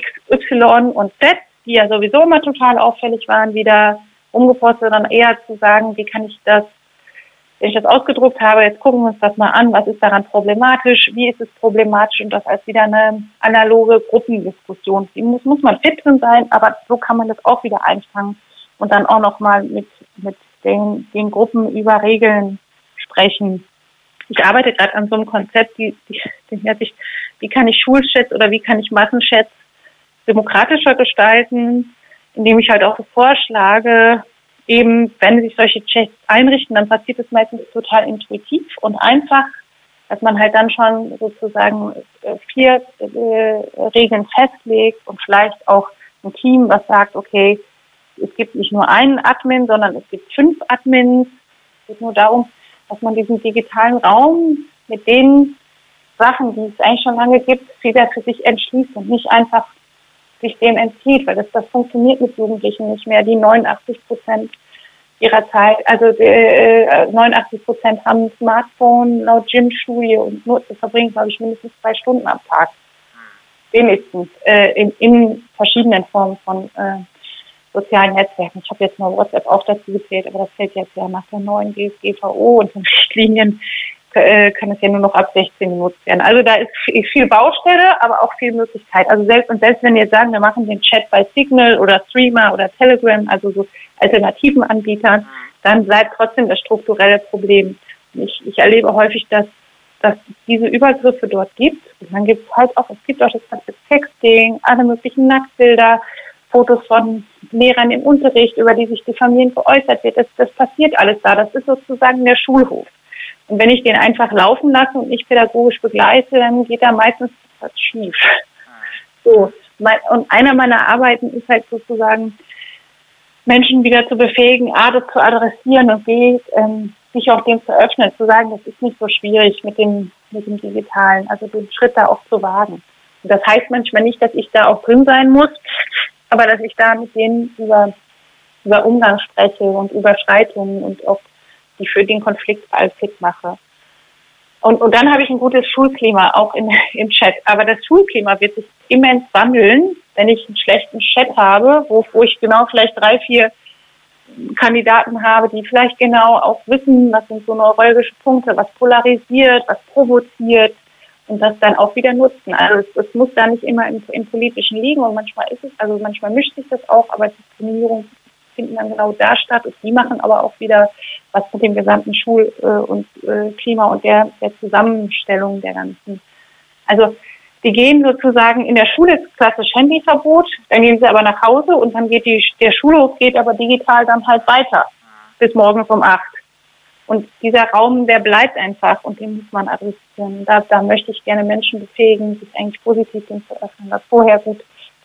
Y und Z, die ja sowieso immer total auffällig waren, wieder umgepostet, sondern eher zu sagen, wie kann ich das, wenn ich das ausgedruckt habe, jetzt gucken wir uns das mal an, was ist daran problematisch, wie ist es problematisch und das als wieder eine analoge Gruppendiskussion. Die muss, muss man fit drin sein, aber so kann man das auch wieder einfangen und dann auch nochmal mit, mit den, den Gruppen über Regeln sprechen. Ich arbeite gerade an so einem Konzept, die, die, die nennt sich, wie kann ich Schulchats oder wie kann ich Massenchats demokratischer gestalten, indem ich halt auch so vorschlage, eben, wenn sich solche Chats einrichten, dann passiert es meistens total intuitiv und einfach, dass man halt dann schon sozusagen vier äh, Regeln festlegt und vielleicht auch ein Team, was sagt, okay, es gibt nicht nur einen Admin, sondern es gibt fünf Admins. Es geht nur darum, dass man diesen digitalen Raum mit den Sachen, die es eigentlich schon lange gibt, wieder für sich entschließt und nicht einfach sich dem entzieht, weil das, das funktioniert mit Jugendlichen nicht mehr. Die neunundachtzig Prozent ihrer Zeit, also äh, neunundachtzig Prozent haben ein Smartphone laut Gym-Studie und nutzen, verbringen, glaube ich, mindestens zwei Stunden am Tag. Wenigstens äh, in, in verschiedenen Formen von äh, sozialen Netzwerken. Ich habe jetzt mal WhatsApp auch dazu gezählt, aber das fällt jetzt ja nach der neuen D S G V O und den Richtlinien kann es ja nur noch ab sechzehn genutzt werden. Also da ist viel Baustelle, aber auch viel Möglichkeit. Also selbst und selbst wenn wir jetzt sagen, wir machen den Chat bei Signal oder Streamer oder Telegram, also so alternativen Anbietern, dann bleibt trotzdem das strukturelle Problem. Ich, ich erlebe häufig, dass dass diese Übergriffe dort gibt. Und dann gibt es halt auch, es gibt auch das ganze Texting, alle möglichen Nacktbilder, Fotos von Lehrern im Unterricht, über die sich diffamierend geäußert wird. Das, das passiert alles da. Das ist sozusagen der Schulhof. Und wenn ich den einfach laufen lasse und nicht pädagogisch begleite, dann geht da meistens was schief. So. Und einer meiner Arbeiten ist halt sozusagen, Menschen wieder zu befähigen, A, das zu adressieren und B, ähm, sich auch dem zu öffnen, zu sagen, das ist nicht so schwierig mit dem, mit dem Digitalen, also den Schritt da auch zu wagen. Und das heißt manchmal nicht, dass ich da auch drin sein muss, aber dass ich da mit denen über, über Umgang spreche und Überschreitungen und auch die für den Konfliktfall fit mache. Und, und dann habe ich ein gutes Schulklima, auch in, im Chat. Aber das Schulklima wird sich immens wandeln, wenn ich einen schlechten Chat habe, wo, wo ich genau vielleicht drei, vier Kandidaten habe, die vielleicht genau auch wissen, was sind so neurologische Punkte, was polarisiert, was provoziert und das dann auch wieder nutzen. Also es, es muss da nicht immer im, im Politischen liegen und manchmal ist es, also manchmal mischt sich das auch, aber Diskriminierung finden dann genau da statt und die machen aber auch wieder was mit dem gesamten Schul- und äh, Klima und der, der Zusammenstellung der ganzen. Also die gehen sozusagen in der Schule ist klassisch Handyverbot, dann gehen sie aber nach Hause und dann geht die, der Schulhof geht aber digital dann halt weiter bis morgens um acht. Und dieser Raum, der bleibt einfach und den muss man adressieren. Da, da möchte ich gerne Menschen befähigen, sich eigentlich positiv dem zu öffnen, das vorher gut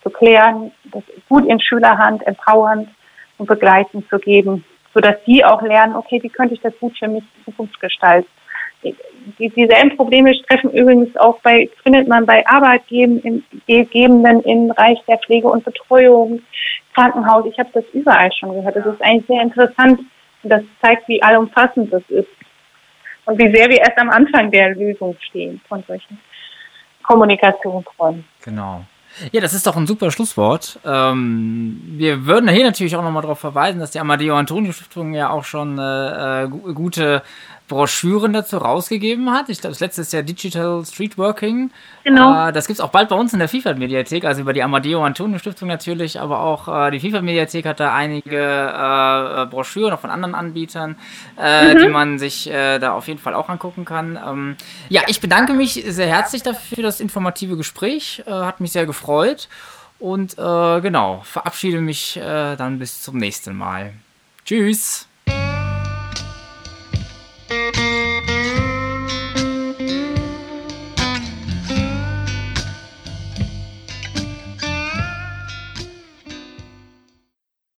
zu klären, das gut in Schülerhand, empowernd und begleitend zu geben, sodass die auch lernen, okay, wie könnte ich das gut für mich in Zukunft gestalten. Die, dieselben Probleme treffen übrigens auch bei, findet man bei Arbeitgebenden im Bereich der Pflege und Betreuung, Krankenhaus. Ich habe das überall schon gehört. Das ist eigentlich sehr interessant und das zeigt, wie allumfassend das ist und wie sehr wir erst am Anfang der Lösung stehen von solchen Kommunikationsräumen. Genau. Ja, das ist doch ein super Schlusswort. Ähm, wir würden hier natürlich auch nochmal darauf verweisen, dass die Amadeo Antonio Stiftung ja auch schon äh, g- gute Broschüren dazu rausgegeben hat. Ich glaube, das letzte ist ja Digital Streetworking. Genau. Äh, das gibt es auch bald bei uns in der Vielfalt-Mediathek, also über die Amadeo Antonio Stiftung natürlich, aber auch äh, die Vielfalt-Mediathek hat da einige äh, Broschüren auch von anderen Anbietern, äh, mhm. die man sich äh, da auf jeden Fall auch angucken kann. Ähm, ja, ich bedanke mich sehr herzlich dafür für das informative Gespräch. Äh, hat mich sehr gefreut und äh, genau, verabschiede mich äh, dann bis zum nächsten Mal. Tschüss!